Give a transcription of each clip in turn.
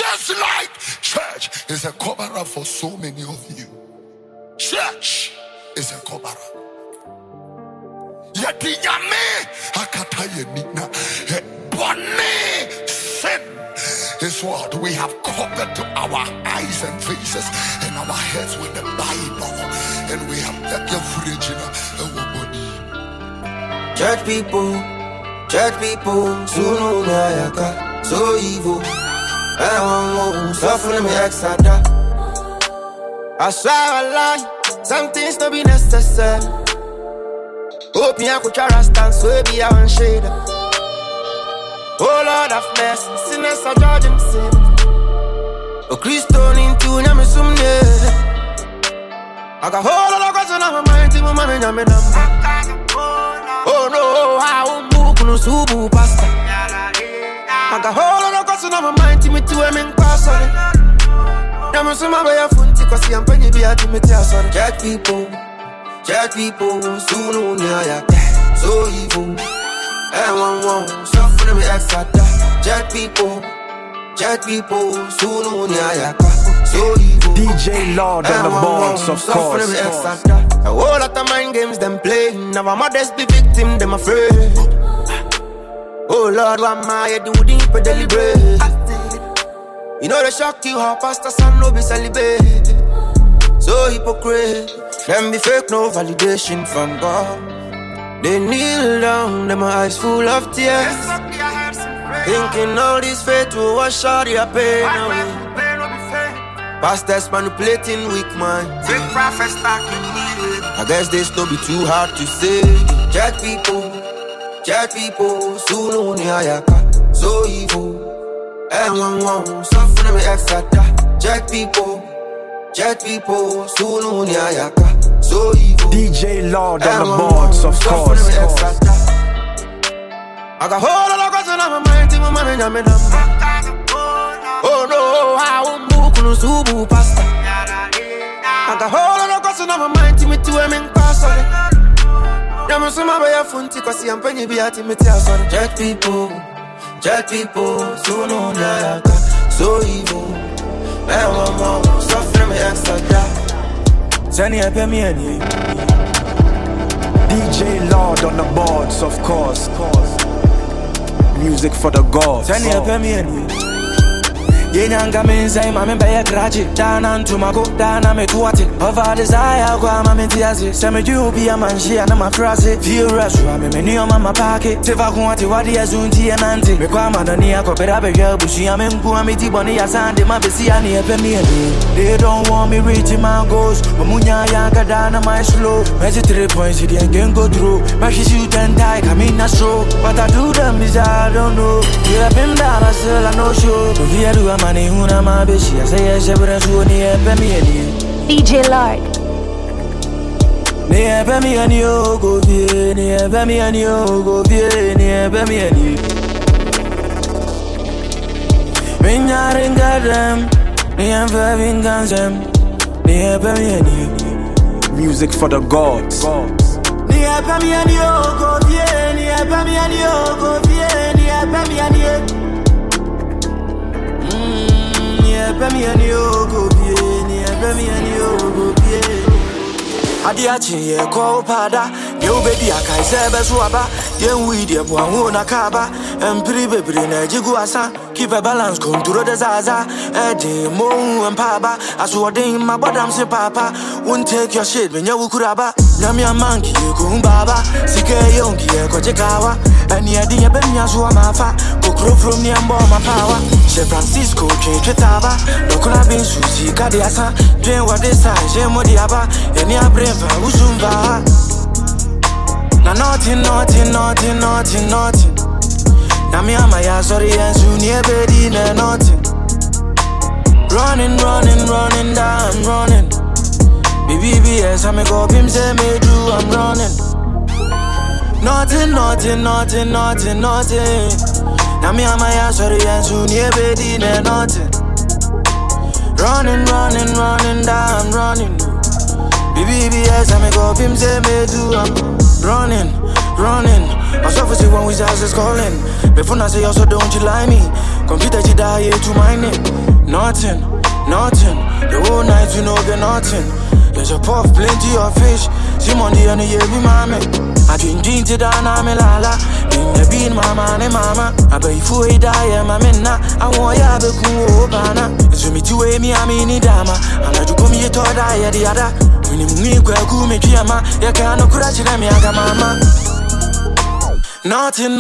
Just like church is a cover-up for so many of you. Church is a cover-up. Yadiyame akatayenina bonne sin is what we have covered to our eyes and faces and our heads with the Bible, and we have left your fridge in our body. Church people, sunu ayaka, so evil. I want suffering me exada. I swear I lie, some things to be necessary. Hope me I could try to stand so be I won't shade. Oh Lord of mercy, sinners are judging sin. Oh Christo into nyame sumne. I got whole lot of questions on my mind, my mama nyame number. Oh no, I won't move no subu pasta. I got whole lot of questions on my mind, me too I'm in person. Nyame summa be a funti kwasi ampenye bi ati me tia sorry. Church people, sunu nyaya, so evil. Everyone suffering me exada. Church people, sunu nyaya, so evil. DJ Lord on the boards, of course. A whole lot of mind games them play. Now I'm modest the victim, them afraid. Oh Lord, what am I do deep and deliberate? You know they shock you how pastor son no be celebrated. So hypocrite, them be fake, no validation from God. They kneel down, them eyes full of tears, thinking all this faith will wash out their pain away. Pastors manipulating weak minds. Fake prophets talking needed. I guess this no be too hard to say. Church people, sunu nyayaka, so evil. Everyone suffering me exada. Church people, sunu nyayaka, so evil. DJ Lord on the boards, of course. I got whole lot of questions on my mind, my mama nyame number. Oh no, I won't move no subu pasta. I got whole lot of questions on my mind, me too I'm in person. Nyame summa be a funti kwasi ampenye bi ati me tia sorry. Church people, sunu nyayaka, so evil. Everyone suffering me exada. Tani epe mi eni. DJ Lord on the boards, of course. Music for the gods. Tani epe mi eni. Yenyanga menza mame baye graji dana ntumago dana metuati over desire kwa mame tiazi seme you be a manshi ana mafrase feel rush wa me meni o mama pake teva kwati wadi azunti enante me kwa manani akopera be ya bushi ame nku ameti boni ya sande mabesi ani epe mi eni. They don't want me reaching my goals mamunya yanka dana my slow measure 3 points it ain't go through my shoot and die come in a stroke but I do them is I don't know you have been down I still I no show do money huna mabeshi I say yes every so ni epe mi eni. DJ Lord ni epe mi eni o go vie ni epe mi eni o go vie ni epe mi eni. Minyaringa dem ni enfe vinganzem ni epe mi eni. Music for the gods. Ni epe mi eni o go vie ni epe mi eni o go vie ni epe mi eni. Ni and you go be, ni and you go be. Adiachi ye ko pada, you baby akai sebe swaba, yen we de bo na kaba, empiri bebre na jiguasa, keep a balance control the zaza, edi mo and papa, as what in my bottom say papa, won't take your shit when you kuraba, Namia monkey kumbaba, sike yonki ko jekawa, and ye di benya swamafa, go grow from the my power. San Francisco, Chetaba, Lokuna bin Susi, Kadiasa, Jane what they say, Jemodiaba, and ya brain for Uzumba. Now nothing. Namia Maya, sorry, and soon ye bedi, nothing. Running, down, running. BBS, I'm a go, Pim, say me do, I'm running. Nothing. Now me and my ass sorry and soon ye bedi ne nothing. Running, down, running. BBS, I'm a go pim say me do I'm running. Myself is when we just calling. Before I say also don't you lie me. Computer you die to my name. nothing. The whole night you know get nothing. There's a puff, plenty of fish. See money on the year we mama. I drink to down, I'm a lala. In the bean, mama, and mama. I bet you for a die, I'm a minna. I want ya be cool, bana. It's me to me, I'm in the dama. And I do come here to die, the other. When you need to go, me, Piama. You can't crash it, I'm a mama. Nothing.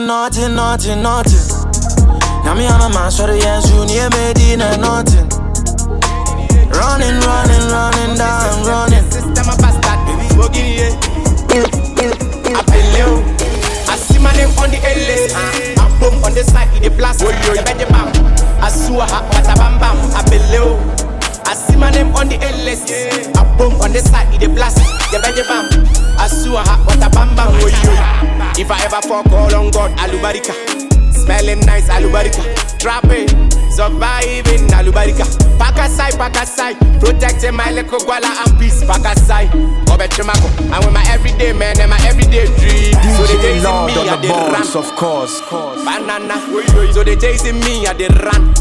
Now me, I'm a man, sorry, yes, you near Medina, nothing. Running down, running. System of bastard, baby, smoking here. I feel I see my name on the L-list. I boom on the side, in the blast. The veggie bam. I saw her, what a bam bam. I feel I see my name on the L-list. I boom on the side, in the blast. The veggie bam. I saw her, what a bam bam. If I ever fall, call on God, Alubarika. Smelling nice, Alubarika. Trapping, surviving, Alubarika. Pakasai, protecting my little guala and peace. Pakasai, Obechimako. And with my everyday man and my everyday dream. So they chasing me at the run. Of course. Banana, so they chasing me at the run.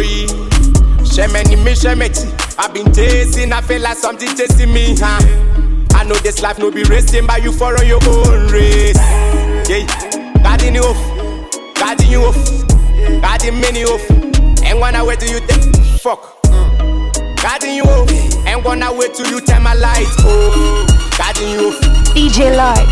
Shemeti. I've been chasing, I feel like something chasing me, huh? I know this life no be racing, but you follow your own race. Yeah, guarding you off, guarding many off. And when I wait till you take fuck, guarding you off. And when I wait till you turn my light off, guarding you off. DJ Lloyd.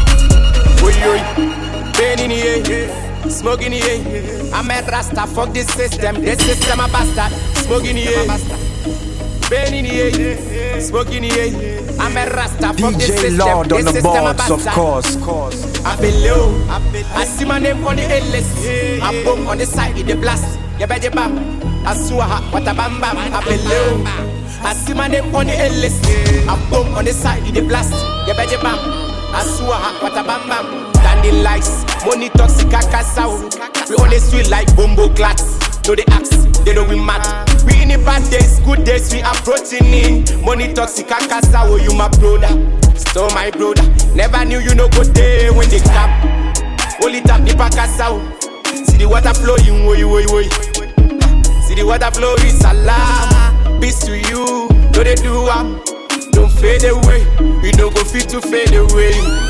Pain in here, smoking here. I'm a rasta, fuck this system a bastard. Smoking here, pain in here, smoking here. I'm a rasta, fuck this system Lord on the boards, of course. I feel low, I see my name on the A-list. I boom on the side in the blast. Yeah, baby, bam. I saw her, what a bam bam. I feel low, I see my name on the A-list. I boom on the side in the blast. Yeah, baby, bam. I saw her, what a bam bam. Standing lights, money toxic, kakasao. We only sweet like bumbo clats. No, they ask, they know we mad. We in the bad days, good days, we approaching in. Money toxic, kakasao, you my brother. Still my brother. Never knew you no go there when they come. Only tap the pakasao. See the water flowing, woy. See the water flowing, salam. Peace to you, no they do don't fade away. We no go fit to fade away.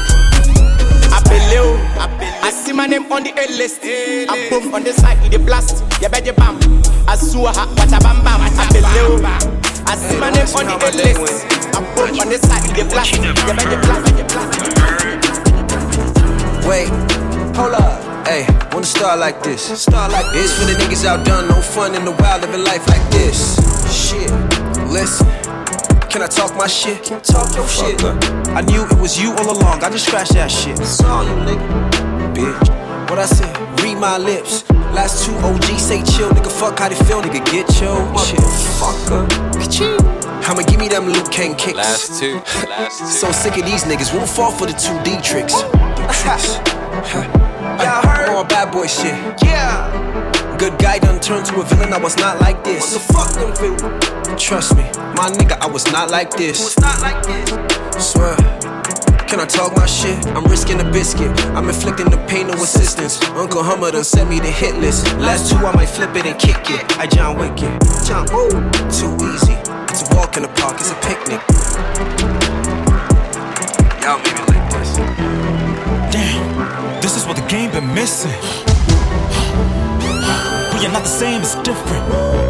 I see my name on the A-list. I boom on the side in the blast. Yeah, baby, bam. I saw her, what a bam bam. I see my name on the A-list. I boom on the side in the blast. Yeah, baby, blast. Wait, hold up. Hey, wanna start like this. It's for the niggas out done, no fun in the wild, living life like this. Shit, listen. Can I talk my shit? Can talk your shit? I knew it was you all along, I just scratched that shit. Saw you, nigga. Bitch, what I said? Read my lips. Last two OGs say chill, nigga. Fuck how they feel, nigga. Get your shit. Fucker. I'ma give me them Luke Kang kicks. Last two. So sick of these niggas, won't fall for the 2D tricks. Y'all heard? More bad boy shit. Yeah. Good guy done turned to a villain, I was not like this. What the fuck them villain? Trust me, my nigga, I was not like this. Swear, can I talk my shit? I'm risking a biscuit, I'm inflicting the pain, no assistance. Uncle Hummer done sent me the hit list. Last two, I might flip it and kick it. I John Wick it. Too easy, it's a walk in the park, it's a picnic. Y'all made me like this. Damn, this is what the game been missing. We are not the same, it's different.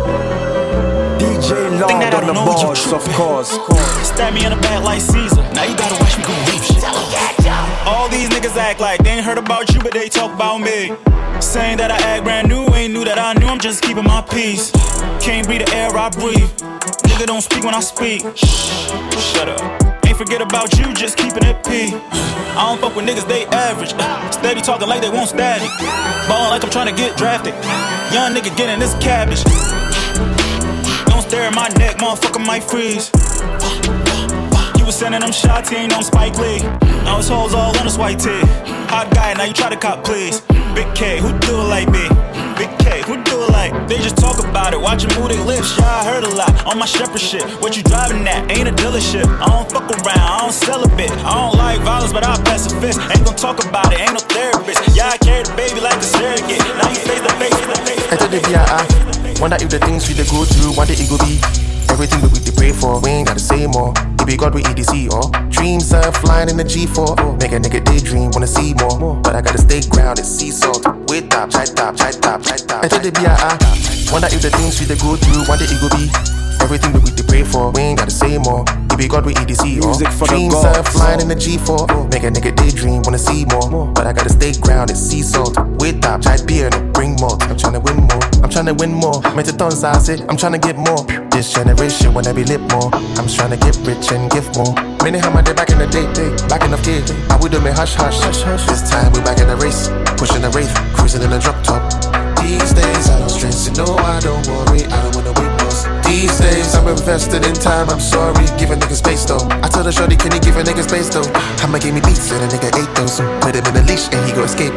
DJ Lord on the boards, of course. Stab me in the back like Caesar. Now you gotta watch me go rape shit. All these niggas act like they ain't heard about you, but they talk about me. Saying that I act brand new, ain't knew that I knew. I'm just keeping my peace. Can't breathe the air I breathe. Nigga don't speak when I speak. Shut up. Ain't forget about you, just keeping it P. I don't fuck with niggas, they average. Steady talking like they want static. Ballin' like I'm trying to get drafted. Young nigga getting this cabbage. Don't stare at my neck, motherfucker might freeze. You was sending them shots, he ain't on Spike Lee. Now his hoes all on his white tee. Hot guy, now you try to cop please. Big K, who do it like me? Big K, life. Who do it like? They just talk about it, watch them move their lips. Yeah, I heard a lot on my shepherd shit. What you driving at? Ain't a dealership. I don't fuck around, I don't sell a bit. I don't like violence, but I'll pass a fist. Ain't gon' talk about it, ain't no therapist. Yeah, I carry the baby like a surrogate. Now you face the face. I told the B.I.I. Wonder if the things we dey go through, one day it go be everything that we dey pray for. We ain't gotta say more. It be God with EDC or dreams are flying in the G4. Make a nigga daydream, wanna see more. But I gotta stay grounded, sea salt. Wait top, chai top. I told the B.I.I. Wonder if the things we dey go through, one day it go be everything that we dey pray for. We ain't gotta say more. It be God with EDC or dreams are flying in the G4. Make a nigga daydream, wanna see more. But I gotta stay grounded, sea salt. Wait top, chai beer, no bring more. I'm tryna win more. I'm tryna win more. Make the tons I say, I'm tryna get more. This generation wanna be lit more. I'm tryna get rich and give more. Many how my day back in the day, back in the day. I would do me hush. This time we back in the race, pushing the wraith, cruising in the drop top. These days I don't stress it, no I don't worry, I don't wanna wait most. These days I'm invested in time, I'm sorry, give a nigga space though. I told the shorty, can you give a nigga space though? I'ma give me beats and a nigga ate those. Put him in a leash and he go escape.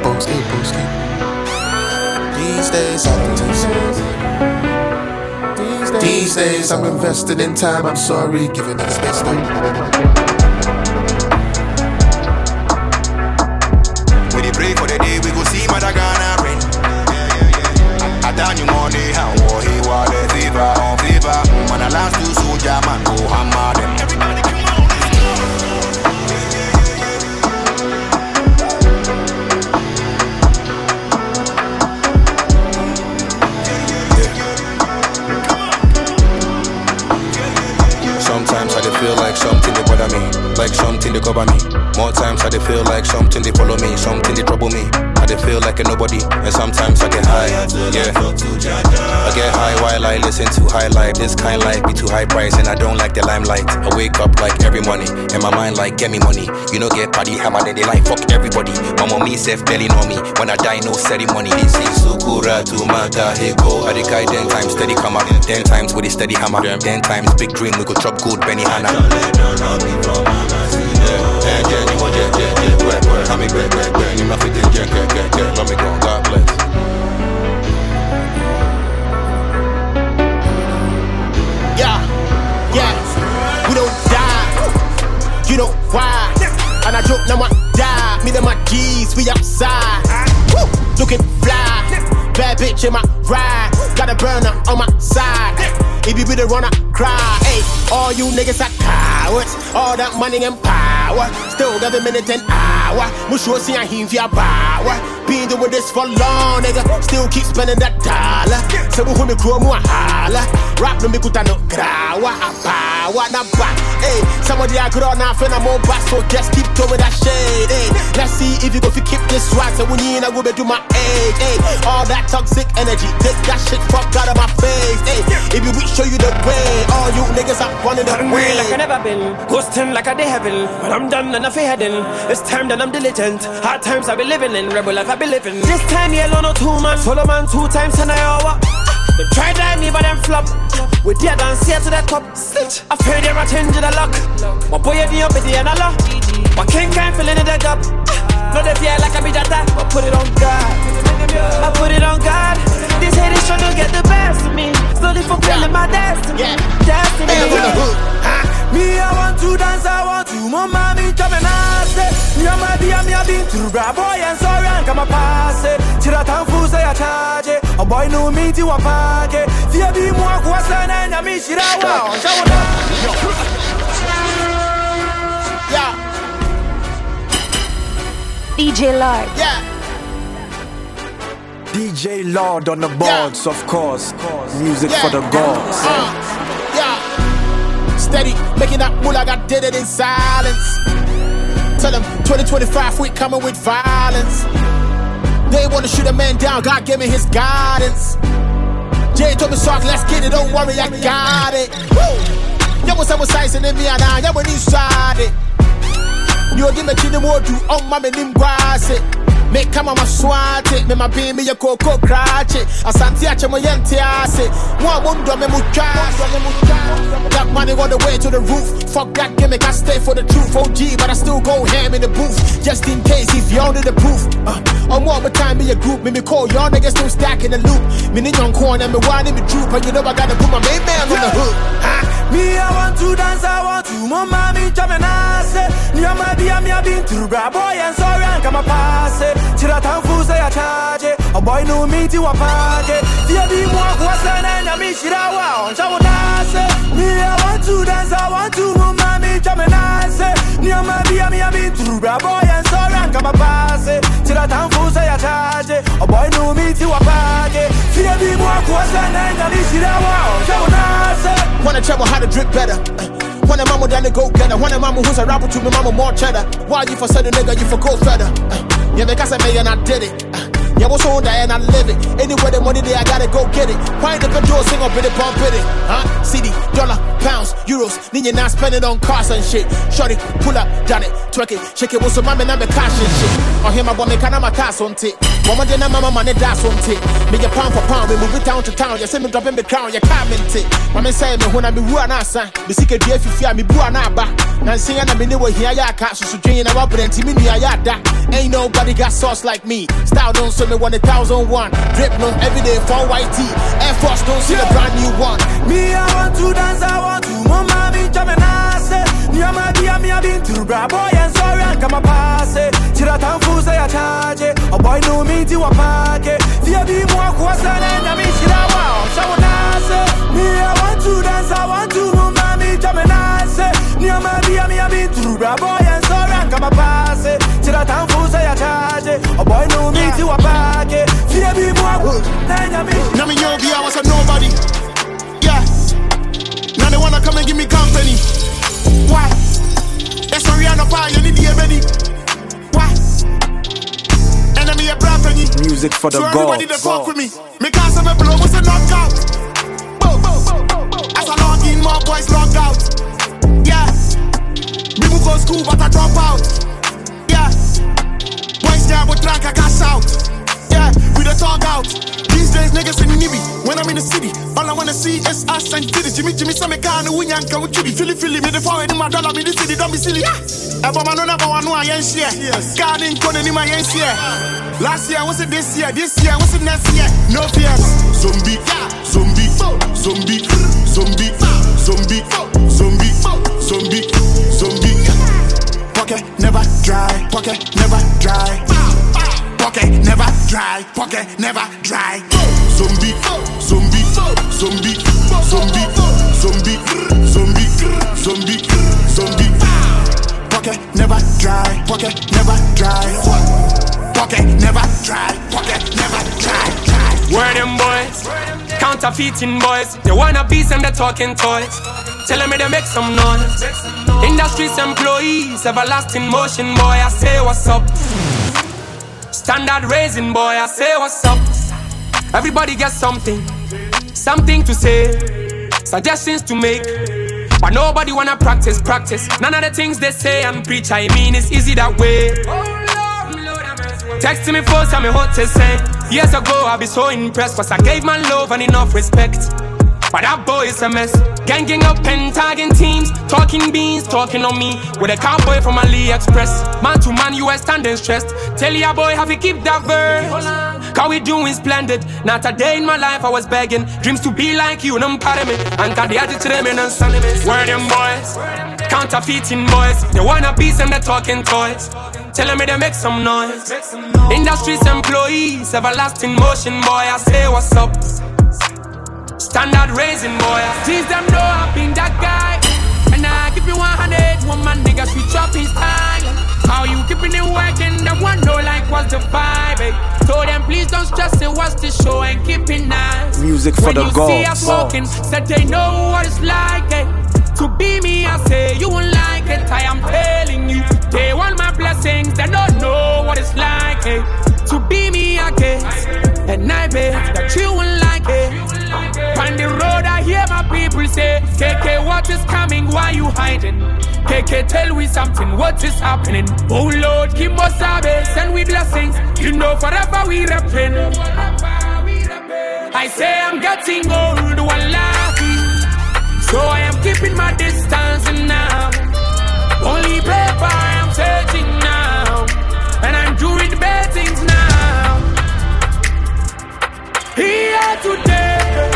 These days I don't take it. These days I'm invested in time, I'm sorry, give a nigga space though. We dey pray for the day we go see Madagana rain. I done you money, how he was the fever on fever. Man, I last two soldier man go hammer them. Everybody come on, Sometimes I dey feel like something they bother me, like something they cover me. More times I dey feel like something they follow me, something they trouble me. I dey feel like a nobody, and sometimes I get high. Yeah, I get high while I listen to high life. This kind life be too high price, and I don't like the limelight. I wake up like every morning, and my mind like get me money. You know get party hammer, then they like fuck everybody. Mama me self belly on me. When I die no ceremony. This is Sukura to Mata Heko. I dey guide 10 times steady come up, 10 times with a steady hammer, 10 times big dream we go chop good Benny Hanna. Let me go, God bless. Yeah, we don't die. You know why? And I joke now I die. Me and my G's, we outside. Woo, looking fly. Bad bitch in my ride. Got a burner on my side. If you be the runner, cry. Hey, all you niggas are cowards. All that money and power. Still got a minute and hour. Musho see I him via power. Been doing this for long, nigga. Still keep spending that dollar. So who me grow more holla. Rap no me kuta no grawa. A power na back. Hey, somebody I could all now feel more back. So just keep throwing that shade. Hey, let's see if you go to keep this swag. So when you in I go do my age. Hey, all that toxic energy. Take that shit fuck out of my face. Hey, if you wish show you the way. All you niggas are running away. Like I never been, ghosting like I dey heaven. When I'm done and I feel heading, it's time that I'm diligent. Hard times I be living in, rebel life I be living. This time yellow no 2 man, solo man 2 times and I hour. They try to me but them flop. We dead and see to the top. I fear them a change the luck. My boy you up with the analog. My king can't fill in the gap. No they feel like I be that. I put it on God. I put it on God. This haters trying to get the best of me. Slowly fulfilling my destiny. Destiny. Me, I want to dance, I want to. Mama, me, come and ask it. Me, I'm a dear, me, I've been through bra boy and sorry, and come a pass it. Tira tanfu, say I charge it. A boy, no me, to a pack it. Fear be more, what's an enemy? Shira, wow, yeah. DJ Lord. Yeah. DJ Lord on the boards, of course. Music for the gods. Yeah. Steady, making that moolah, got did it in silence. Tell them 2025 we coming with violence. They wanna shoot a man down, God give me his guidance. Jay told me soft, let's get it, don't worry, I got it. Woo! Yo, what's up with sizing in me and I, yo, when you side it. You give me to the more do on my name, grass it. Make come on my swat it, me my beam me a cocoa cratch it. Asante ache mo yente ase. One mundo me mucha. That money all the way to the roof. Fuck that gimmick, I stay for the truth. OG, but I still go ham in the booth. Just in case if y'all need the proof. I'm more of time me a group. Me call y'all niggas still stacking the loop. Me need young corn and me wine in me troop. And you know I gotta put my main man on the hook. Me, I want to dance, I want to. Mama, me, Jamanase. Nyama, dia, me, I been through. Boy, and sorry, and come a pass it. Tira, time, fool, say, I charge it. A boy, no, me, to a party. Dia, be more, what's the name? I mean, shit, I want. Jamanase. Me, I want to dance, I want to. Mama, me, Jamanase. Nyama, dia, me, I been through. Boy, and sorry, and come a pass it. Tira, time, fool, say, I charge it. A boy, no, me, to a party. Dia, be more, what's the name? I mean, shit, I want. Jamanase. Wanna travel how to drip better. Wanna mama down the go getter. Wanna mama who's a rapper to me mama more cheddar. Why you for said a nigga, you for go feather. Yeah, because I made and I did it. Yeah, what's on that and I live it. Anywhere the money there, I gotta go get it. Why the door sing up in it, bump it. CD, dollar, pounds, euros. Need you not spend it on cars and shit. Shorty, pull up, done it, twerk it, shake it. What's some mama and cash and shit. Or hear my boy, me can have my cast on tick. Mama didn't mama money that's on tick. Me a pound for pound, we move it town to town. You see me dropping the crown, you can't mint it. Mama say me when I be woo and I sang. The secret if you fear me boo and I back. Now sing and I mean here ya catch so drain and I put it in me ya that. Ain't nobody got sauce like me. Style don't see me 1001. Drip no everyday for white tee. Air Force don't see the brand new one. Me I want to dance, I want to. Mama me Jamanase. Nyama dia me I been through. Boy and sorry and come a pass it. Tira time fool say I charge it. A boy know me to a party. Fear be more question and I mean shit I want. Shawanase. Me I want to dance, I want to. Mama me Jamanase. Nyama dia me I been through. Boy and sorry and come a pass it. Tira time fool say I charge it. A boy know me to a party. Fear be more question and I mean. Now me yogi, I was a nobody. Yeah. Now they wanna come and give me company. Why? That's why Rihanna fire, you need the ready. Why? Enemy a brand penny. Music for the so gods. everybody that fuck with me. Me can't say me blow, what's a knockout? As I log in, more boys log out. Yeah. Me move go school, but I drop out. Yeah. Boys there, but drink, I cash out. Yeah, we the talk out. These days niggas in Nibi. When I'm in the city, all I wanna see is us and Diddy. Jimmy, some kind of winyanka with Judy. Philly, me the forward in my dollar, me the city, don't be silly. Ever man on never one I ain't share. Garden Conan in my ain't share. Last year, what's it this year? This year, what's it next year? No fears. Zombie, zombie, zombie, zombie, zombie, zombie, zombie, zombie. Pocket never dry, pocket never dry. Pocket never dry, pocket never dry. Zombie, zombie, zombie, zombie, zombie, zombie, zombie, zombie. Pocket never dry, pocket never dry. Pocket never dry, pocket never dry. Where them boys? Counterfeiting boys. They wanna piece and they're talking toys. Telling me they make some noise. Industry's employees, everlasting motion boy. I say what's up. Standard raising boy, I say what's up. Everybody gets something to say, suggestions to make, but nobody wanna practice. None of the things they say and preach, I mean it's easy that way. Texting me first, I'm a hot to say. Years ago I be so impressed, cause I gave my love and enough respect. But that boy is a mess. Ganging up and tagging teams, talking beans, talking on me with a cowboy from AliExpress. Man to man, you are standing stressed. Tell ya boy, have you keep that verse? Cause we doing splendid. Not a day in my life I was begging. Dreams to be like you, no part of me. And got the attitude of me, no son of me. Where them boys? Counterfeiting boys. They wanna piece and they're talking toys. Telling me they make some noise. Industry's employees, everlasting motion boy. I say what's up. Standard raising boy. Teach them know I've been that guy. And I keep it 100. One man nigga switch up his style. How you keeping it working? The one know like what's the vibe, eh? Told them please don't stress it, watch the show and keep it nice. Music for the gods. When you see us walking, said they know what it's like, eh? To be me, I say you won't like it. I am telling you, they want my blessings. They don't know what it's like, eh? To be me, I guess. And I bet that you won't like it. On the road, I hear my people say, KK, what is coming? Why you hiding? KK, tell we something. What is happening? Oh Lord, give us service, send we blessings. You know forever we reppin'. I say I'm getting old, wallahi. So I am keeping my distance now. Only paper I am searching now. And I'm doing bad things now. Here today,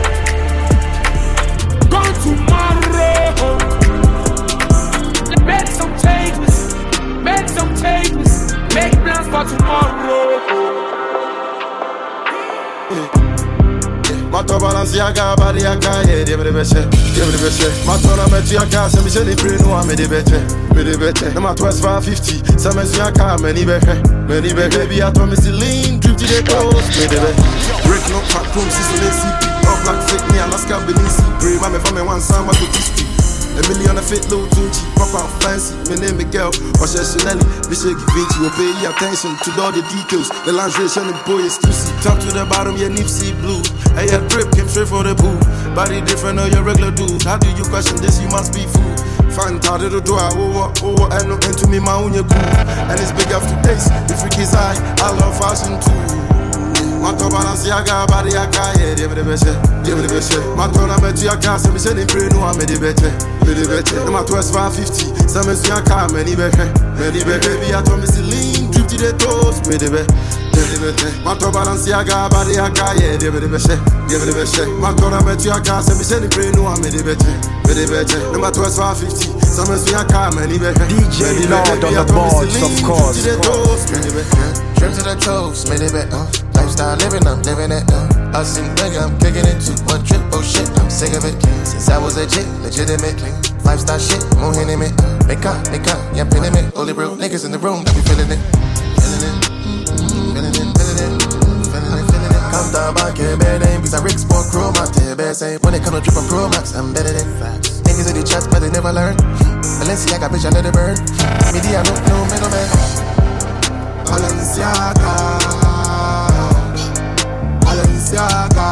gone tomorrow. Make some changes, make some changes. Make plans for tomorrow. Mato Balenciaga, Bariaka, yeah, give it a best, give it a best. Matona Metiaka, some is any pretty one, made it better. No matter what's 550, some is Yaka, many better. Baby, I told me to lean, drip to the coast, made it better. Break no fat room, season CP, up like fake me, Alaska, Belize, pray, my family, one song, I could history. A million of fit low too cheap, pop out fancy. My name Miguel, or Chanelli. Bishop Vinci will pay attention to all the details. The lingerie and boy is exclusive. Top to the bottom, your Nipsey blue. Hey, your drip came straight for the pool. Body different or your regular dude. How do you question this? You must be fool. Fanta the door, over, and no into me, my own cool. And it's big after days. The freaky side, I love fashion too. Mato Balenciaga, Bariaka, yeah, give it a best, give it a best. Matona Metiaka, some is any pretty one, made it better. No matter what's 550, some is Yaka, many better. Baby, I told me to lean, drip to the toes, made it better. Mato Balenciaga, Bariaka, yeah, give it a best, give it a best. Matona Metiaka, some is any pretty one, made it better. No matter what's 550, some is Yaka, many better. DJ Lord on the boards, of course. Trim to the toes, made it better. Lifestyle living, I'm living it. Us in big, I'm kicking into one trip. Oh shit, I'm sick of it. Since I was a chick, legitimate. 5-star shit, more hitting me. Make up, yeah, feeling it. Only real niggas in the room, that be feeling it. Feeling it. Come down back here, bad name. Because I Rick Sport Crew, my tail bad say. When it come to drip on Pro Max, I'm better than facts. Niggas in the chats, but they never learn. Balenciaga, bitch, I let it burn. Media, no middleman. Balenciaga, Balenciaga,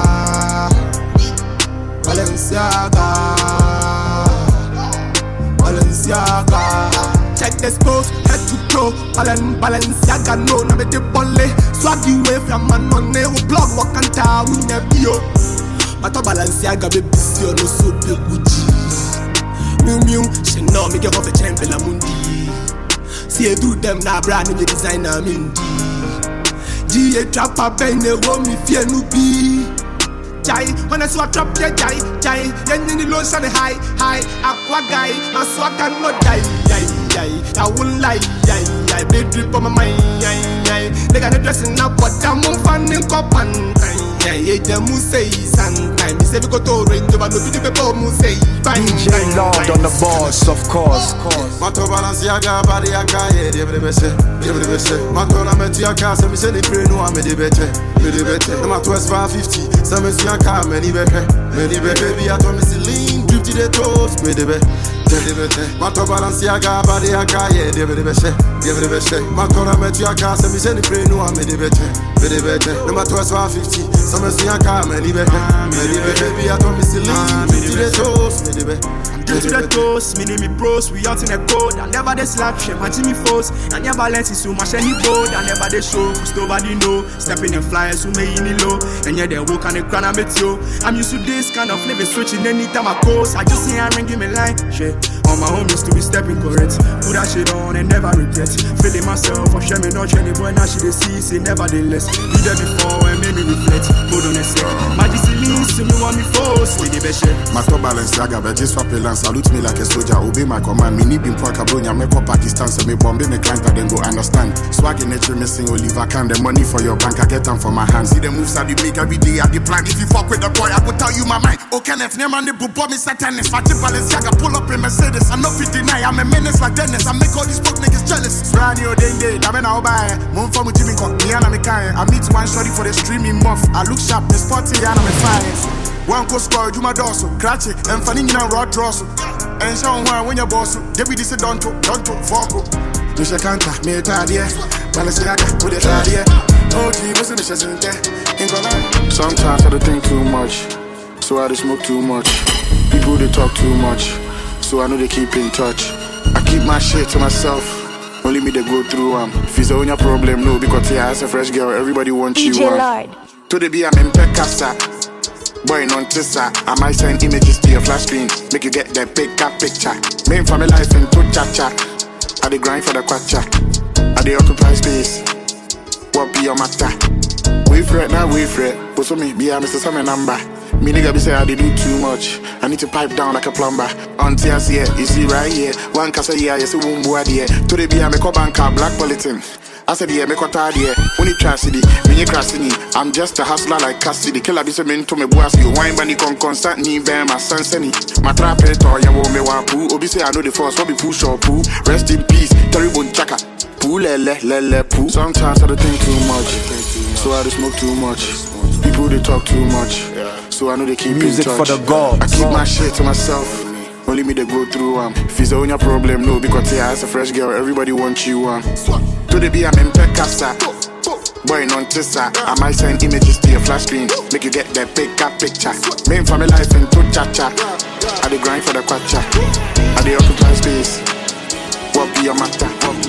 Balenciaga, Balenciaga. Check this pose, head to toe. Balenciaga, no, na me de bolle. Swaggy way from man money. Who blog walk and town, we never bio. Mato Balenciaga, baby, see no so big Gucci. Miu, she know me give off a chain, Bella Mundi. See you do them now, brand new designer, Mindy. G.A. trapper, bang, they want me fear no be. Jai, when I saw a trap, yeah, Jai, then in the low sun, high, aqua guy, I saw I cannot die, I won't lie, blood drip on my mind, they got a dressing up, but I'm on fanning cop and them who say sometime, they say we go to range, but no people who say DJ Lord on the boards, of course. Mato Balenciaga, Bariaka, yeah, give it a best, give it a best. Matona Metiaka, some is any pretty one, made it better. No matter what's 550, some is Yaka, many better. Baby, I told me to lean, drip to the toes, made it better. Mato Balenciaga, Bariaka, yeah, give it a best, give it a best. Matona Metiaka, some is any pretty one, made it better. No matter what's 550, some is Yaka, many better. Baby, I told me to lean, drip to the toes, made it better. To the toast, me name me bros, we out in the code. I never they slap shit, my Jimmy foes. And your balance is so much any board. I never they show, cause nobody know. Stepping in flyers who may in the low. And yeah, they walk on the ground, I met you. I'm used to this kind of living, switching anytime I coast. I just see her ring, give me line. Shit, all my homies to be stepping correct. Put that shit on and never regret. Feeling myself, I'm shaming, not training, boy, now she they see, say nevertheless. Be there before and made me reflect. Hold on a sec. My discipline, see me want me force. With the best shit. Mato Balenciaga, but just swap a salute me like a soldier, obey my command. Me need been poor Cabronia, make up Pakistan, so me bomb me client, I then go understand. Swag in nature, missing Oliver can. The money for your bank, I get them from my hands. See the moves I do make every day, I the plan. If you fuck with the boy, I go tell you my mind. Okay, if name and the boo me satanist. Fatty Balenciaga, pull up in Mercedes. I know 59, I'm a menace like Dennis. I make all these fuck niggas jealous. Brand new day, I mean I'll buy. Moon from Jimmy Cock, me and I'm a kind. I meet one shorty for the streaming month. I look sharp, the sporty, and I'm a fire. One co score, you my dorsal, cratch it, and funny in a rod drossel. And show one when you're boss, Debbie this don't fuck. Misha Kanta, me a tadia, Balenciaga, put it out here. Oh, gee, what's in the shazin there? Sometimes I don't think too much. so I just smoke too much. People they talk too much, so I know they keep in touch. I keep my shit to myself, only me they go through. If it's only a problem, no, because yeah, as a fresh girl, everybody wants you. DJ Lord. To the be I'm in Pekasa. Boy, non tissa. I might send images to your flash screen, make you get that big cat picture. Main for my life and to cha-cha. I dey grind for the kwacha. I dey occupy space. What be your matter? Wait for it, now wait for it. But so me, be a Mr. Summer number. Me nigga be say I dey do too much. I need to pipe down like a plumber. Until I see it, you see right here. One casa here, you see one boy here. To the be a make up banker, black bulletin. I said, yeah, make what I did. When you try city, when you crash city, I'm just a hustler like Cassidy. Killer be saying to me, boss, you wine bunny con constant knee, bear my son, Senny. My trap it or you won't me want poo. Obi say, I know the force, what be push or poo. Rest in peace, terrible chaka. Poo, lele, poo. Sometimes I don't think too much, so I just smoke too much. People they talk too much, so I know they keep music in touch. For the gods. I keep my shit to myself. Only me they go through. If it's only a problem, no, because yeah, as a fresh girl, everybody wants you. To the be I'm in Pekasa. Boy, non tissa. I might send images to your flash screen, make you get that big cat picture. Main for my life and to cha-cha. I dey grind for the kwacha. I dey occupy space. What be your matter?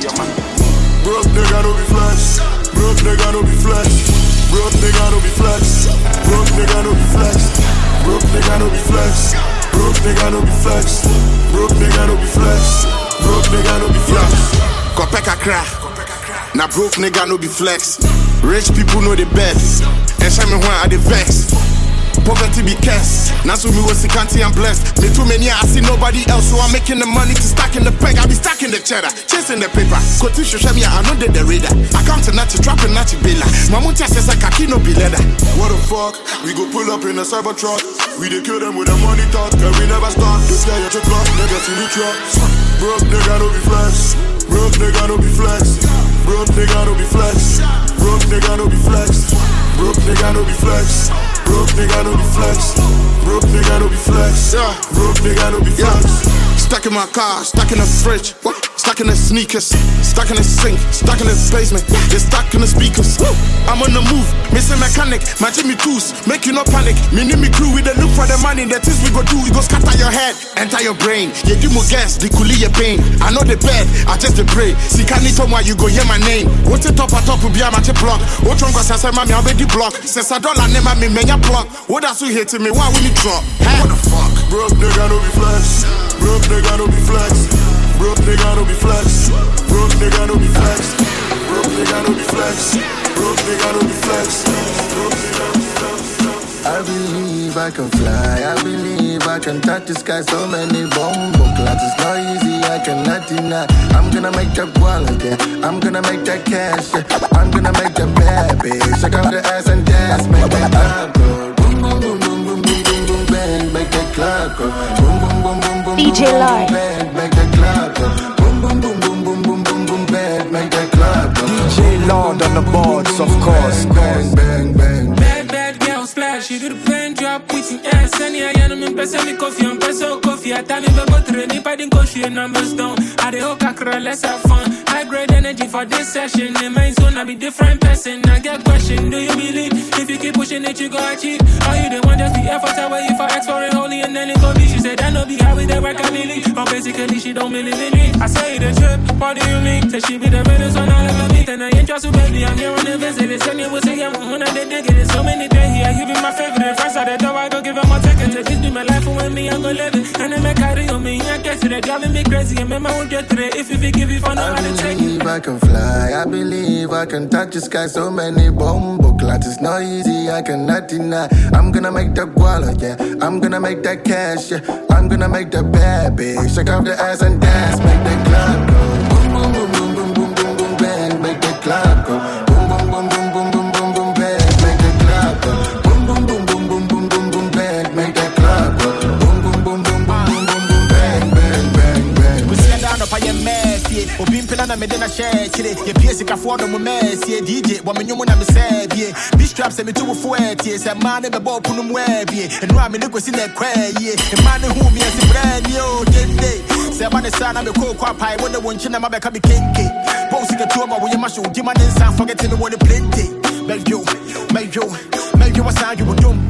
Broke nigga no be flex. Broke nigga no be flex. Broke nigga no be flex. Broke nigga no be flex. Broke nigga no be flex. Broke nigga no be flex. Broke nigga no be flex. Broke nigga no be flex. Kopeka crack. Now broke nigga no be flex. Rich people know the best. And show me when I the vex. Poverty be cursed. Now so me was canty and blessed. Me too many I see nobody else, so I'm making the money to stack in the bank. I be stacking the cheddar, chasing the paper. Continue to show me I know they the radar. Accounting not to trapping not to billa. Mamunta says I can't no be leather. What the fuck? We go pull up in a cyber truck. We dey kill them with a money talk, and we never stop. This guy at your clock, never see the truck. Broke nigga no be flex. Broke nigga no be flex. Broke nigga no be flex. Broke nigga no be flex. Broke nigga no be flex. Broke nigga no be flex. Broke nigga no be flex. Broke nigga no be flex. Stuck in my car, stuck in the fridge, stuck in the sneakers, stuck in the sink, stuck in the basement, they're stuck in the speakers. I'm on the move, missing mechanic, my Jimmy tools, make you no panic. Me need me crew, we dey look for the money, the things we go do, we go scatter your head, enter your brain. You give me gas, the coolie your pain. I know the bed, I just the pray. See can't need someone, you go hear my name. What's the top will be a match block. What wrong cause I say mommy, I'll be the block. Since I don't name me, many block. What that's who hating me, why we need drop? What the fuck? Broke nigga no be flex. Broke nigga no be flex. Broke nigga no be flex. Broke nigga no be flex. Broke nigga no be flex. Broke nigga no be flex. Broke nigga no be flex. I believe I can fly. I believe I can touch the sky. So many bombo clouds. It's not easy. I cannot deny. I'm gonna make that wall again. I'm gonna make that cash. Yeah. I'm gonna make that bad bitch. Check out the ass and dance. Make that club go. Boom boom boom boom boom boom boom boom bang. Make that club go. Boom boom boom boom boom. DJ Lord. Make that club go. Boom boom boom boom boom boom boom boom bang. Make that club go. DJ Lord on the boards, of course. Bang bang bang. Bad girl splash, you do the pen drop with your ass. And I am in person, me coffee, I'm person coffee. I tell me about the rain, if I didn't go share numbers down. I the whole kakra, let's have fun. High grade energy for this session. In my zone, I be different person. I get question, do you believe? If you keep pushing it, you go achieve. Or you the one just the effort away. If I ask for it holy and then it go be. She said, I know be how we the work I believe. But basically, she don't believe in me. I say the trip, what do you mean? Say she be the realest one I'll ever meet. And I ain't trust you, baby, I'm here on the visit. It's funny, we'll say, I'm when I did dig it. It's so many days here. You be my favorite. First I the door, I go give him my ticket. This be my life, and with me, I'm gonna live it. And then make carry on me, I get to the driving me crazy. And remember, I won't get to it. If you give it for no, I'll take it. I can fly, I believe I can touch the sky. So many bombo clouds, it's not easy, I cannot deny. I'm gonna make that guala, yeah. I'm gonna make that cash, yeah. I'm gonna make that bad bitch. Check out the ass and dance, make that club go. Boom boom boom boom boom boom boom boom bang, make that club go. Boom boom boom boom boom boom boom boom bang, make that club go. Boom boom boom boom boom boom boom boom bang, make that club go. Boom boom boom boom boom boom boom boom bang bang bang bang. We sit down up on your mess, yeah. Obimpela na me de na share chire. Ye piece ka for no mo mess, yeah. DJ, wo me nyomo na me say, yeah. Beach trap say me too fuet, yeah. Say man be ball punu mo yeah. And no me no go see na kwa, yeah. And man who me as brand new day. Say man the son na me ko kwa pai when the one china ma be ka be kenke. Boss get to ma wo ye ma show di man inside forget me when the plenty. Make you a sound you don't be.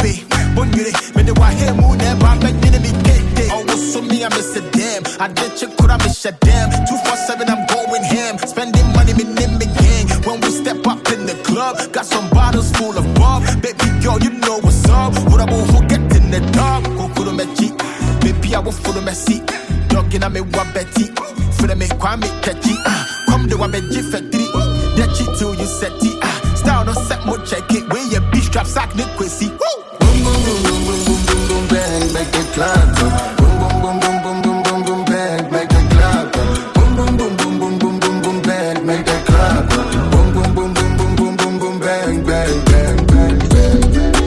Bungiri, me the one here moon and I'm back in me get day. Always so me, I miss a damn. I did check, could I miss a damn? 247, I'm going ham. Spending money, me name me gang. When we step up in the club, got some bottles full of bub. Baby girl, you know what's up. What about who get in the dog? Go put me cheek. Baby, I will follow my seat. Dogging on me one betty. For me, Kwame catchy. Come the one betty factory. That cheat till you set it. Style no set more check it. When your beach strap sack, Nick Quissy. Boom, boom, boom, boom, boom, boom, boom, boom, bang, make it clap. Boom, boom, boom, boom, boom, boom, boom, boom, bang, make it clap. Boom, boom, boom, boom, boom, boom, boom, boom, bang, make it clap. Boom, boom, boom, boom, boom, boom, boom, boom, bang, bang, bang, bang, bang.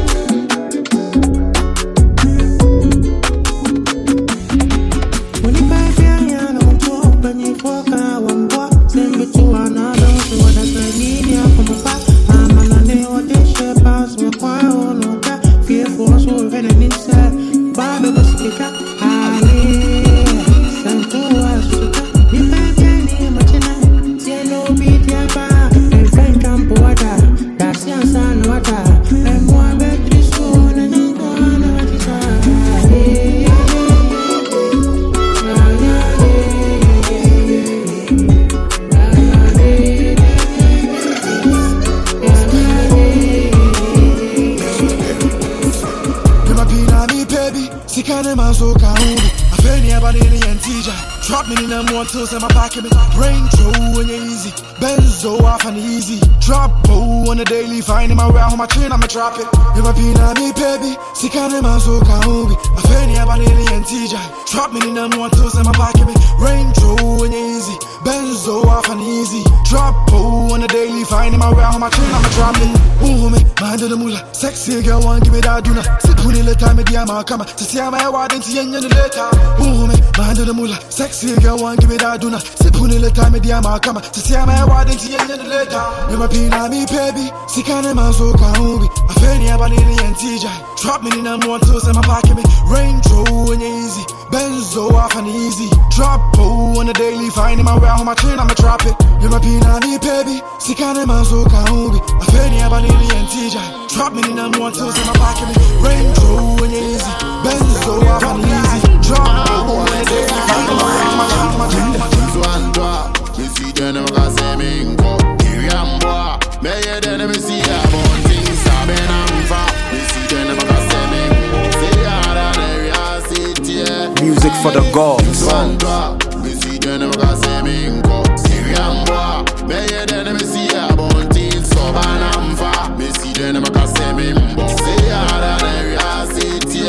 Drop me in them one tools in my pocket, me Range Rover when you're easy, Benzo off and easy. Drop bow on the daily, finding my way home, my train, I'ma drop it. You my pina me baby, sick on them so can't be. I fanny about alien TJ. Drop me in them one tools in my pocket, me Range Rover when you're easy, Benzo off and easy. Drop bow on the daily, finding my way home, my train, I'ma drop it. Ooh me, mind of the moolah, sexy girl, one give me that duna. Sit put in the time, me dear ma come to see my wild and see you later. Ooh me, mind of the moolah, sexy girl, one give me that duna. Sit put in the time, me dear ma come to see my wild and see you later. You my pina me baby, sick on them so can't be. I fanny about alien TJ. Drop me in them one tools in my pocket, me Range Rover when you're easy, Benzo off and easy. Drop bow on the daily, finding my way home, my train, I'ma drop it. You my pina me baby, sick on them so can't be. I fanny about alien TJ. Drop me in them one tools in my pocket, me Range Rover when you're easy, Benzo off and easy. Drop bow on the daily, finding my way home, my train, I'ma drop it. Me see them never say me go. Boy, me hear them never see about things happen and far. Me see them never say me say harder than reality. Music for the gods. Me see them never say me go. Boy, me hear them never see about things happen and far. Me see them never say me say harder than reality.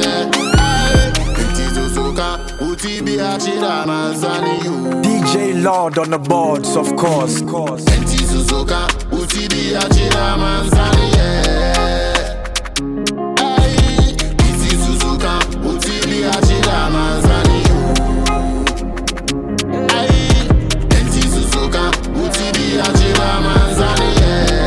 Empty Suzuka, Uti be a chida manzani you. DJ Lord on the boards, of course. Empty Suzuka, Uti be a chida manzani hey, Empty Suzuka, Uti be a chida manzani hey, Empty Suzuka, Uti be a chida manzani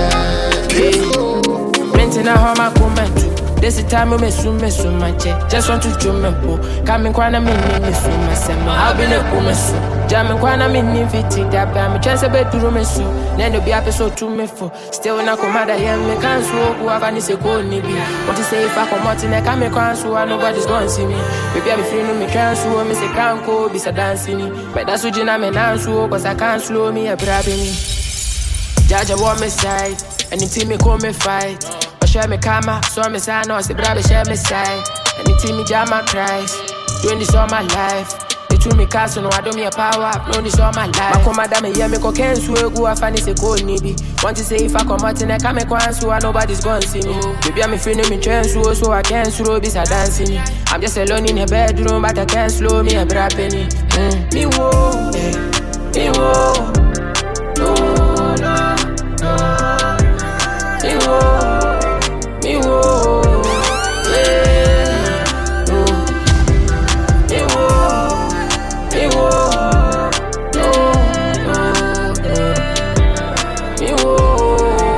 Mentina homa kumetu. This time we soon my check. Just want to jump and pull. Coming quite me from myself. I'll be no kumesu. Jamming quite a minute fitting that by me chance a bed to room so. Then the be episode to me for. Still in a command, I am me can't swoop. Who have any second nibi. What to say if I come out in a camera can't so nobody's gonna see me. Baby, I be feeling me can't so me say can't go be dancing. But that's what you know me now so cause I can't slow me a brabbing. Jaja want me side. Anything me call me fight. Share me karma, so me say no, say brother share me side. Anything me jam my cries, doing this all my life. They told me castle, no I don't me a power, doing this all my life. I come madam me hear me cocaine, so go off and say go nibi. Want to say if I come out in a come and so nobody's gonna see me. Baby I'm feeling me train so I can't slow this a dancing. I'm just alone in a bedroom, but I can't slow me a bra penny. Me whoa, me whoa, no, no, no, me whoa. Me whoa, yeah, no. Me whoa, me whoa, no, no, no. Me whoa,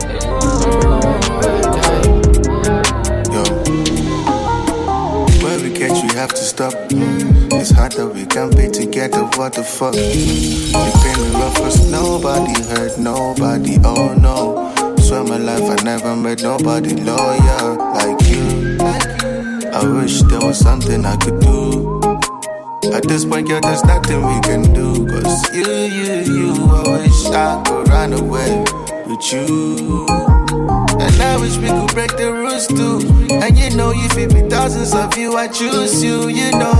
yo. Where we catch, we have to stop. It's hard that we can't be together. What the fuck? You been the roughest. Nobody hurt nobody. Oh no. swear my life I never met nobody loyal like you. I wish there was something I could do. At this point, girl, there's nothing we can do. Cause you, I wish I could run away with you. And I wish we could break the rules too. And you know, you fit me thousands of you, I choose you. You know.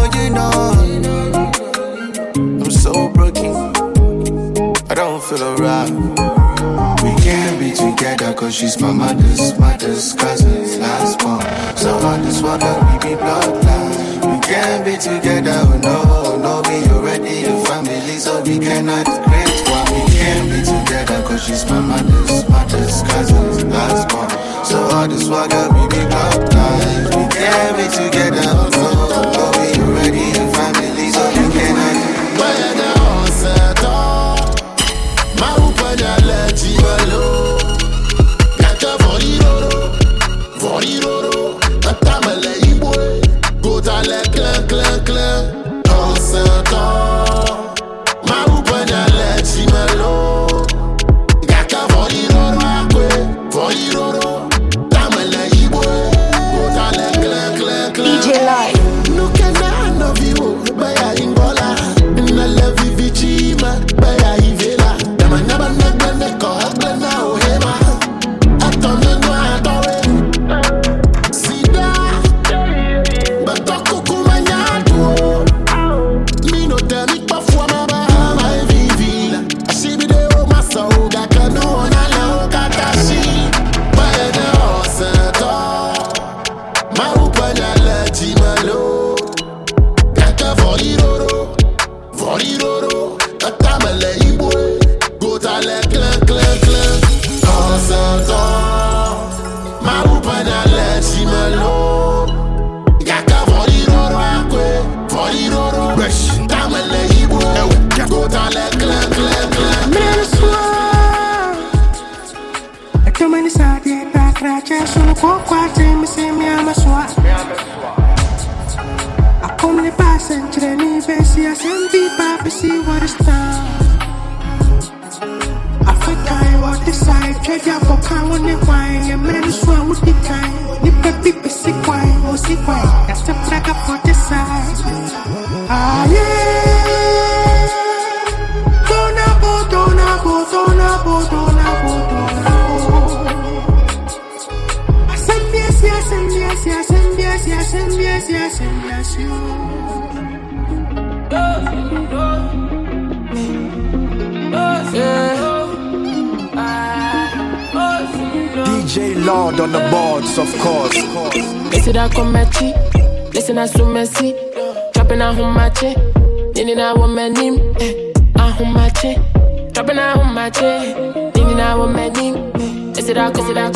I'm so broken, I don't feel alright. We can't be together cause she's my mother's cousin's last born. So on this one, we be bloodline. We can't be together, oh no, we already a family, so we cannot create one. We can't be together cause she's my mother's cousin's last born. So all this water, we be bloodline. We can't be together, oh no, we already a family, so we cannot. DJ Lord on the boards, of course. Listen to Komechi, listen to Sumesi, dropping a humache, nini na womanim, a humache, dropping a humache, nini na womanim. Listen to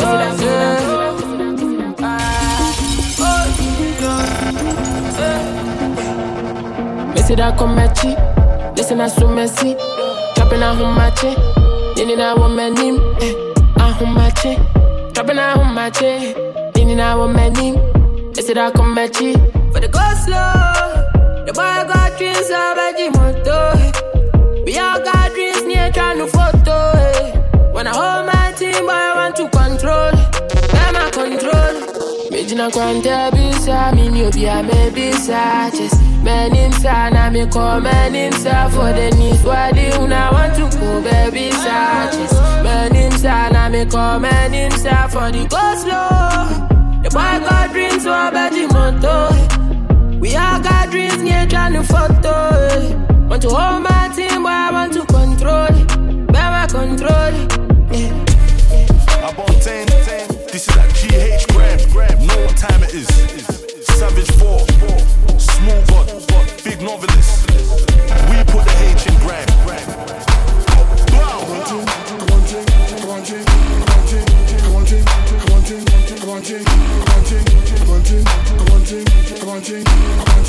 Komechi, listen to Sumesi, dropping a humache, nini na womanim, a humache, dropping a humache, nini na womanim. Listen to Komechi. For the go slow, the boy got dreams of a Jimoto. We all got dreams near trying to photo. When I hold my team, boy, I want to control. I'm a control. Majina Quanta Bisa, Mini Obia, maybe Saches. Men inside, I me call men inside for the needs. Why do you not want to go, baby Saches? Men inside, I me call men inside for the go slow. The boy got dreams of a Jimoto. We all got dreams near trying to photo. Want to hold my team, but I want to control it. Better control it. I'm on 10. This is that GH grab. Know what time it is. Savage 4. Smooth on. Big novelist. We put the H in grab.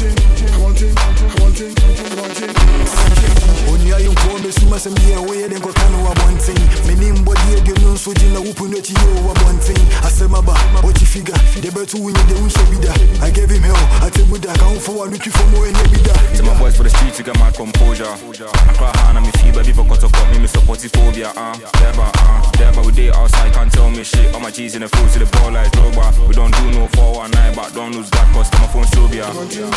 Only I am going to see myself here away, then go kind of one thing. My name body again, no switching the open to you one thing. I said, my ba, what you figure? The better win the unso be that. I gave him hell, I tell you that I can't for one week for more and be that. To my boys for the streets to get my composure. I cry hard on me feet, but people got to cut me, Mr. Portiphobia. There, we day outside, can't tell me shit. All my G's in the field to the ball like Drogba. We don't do no 419, but don't lose that cause my phone Sobia.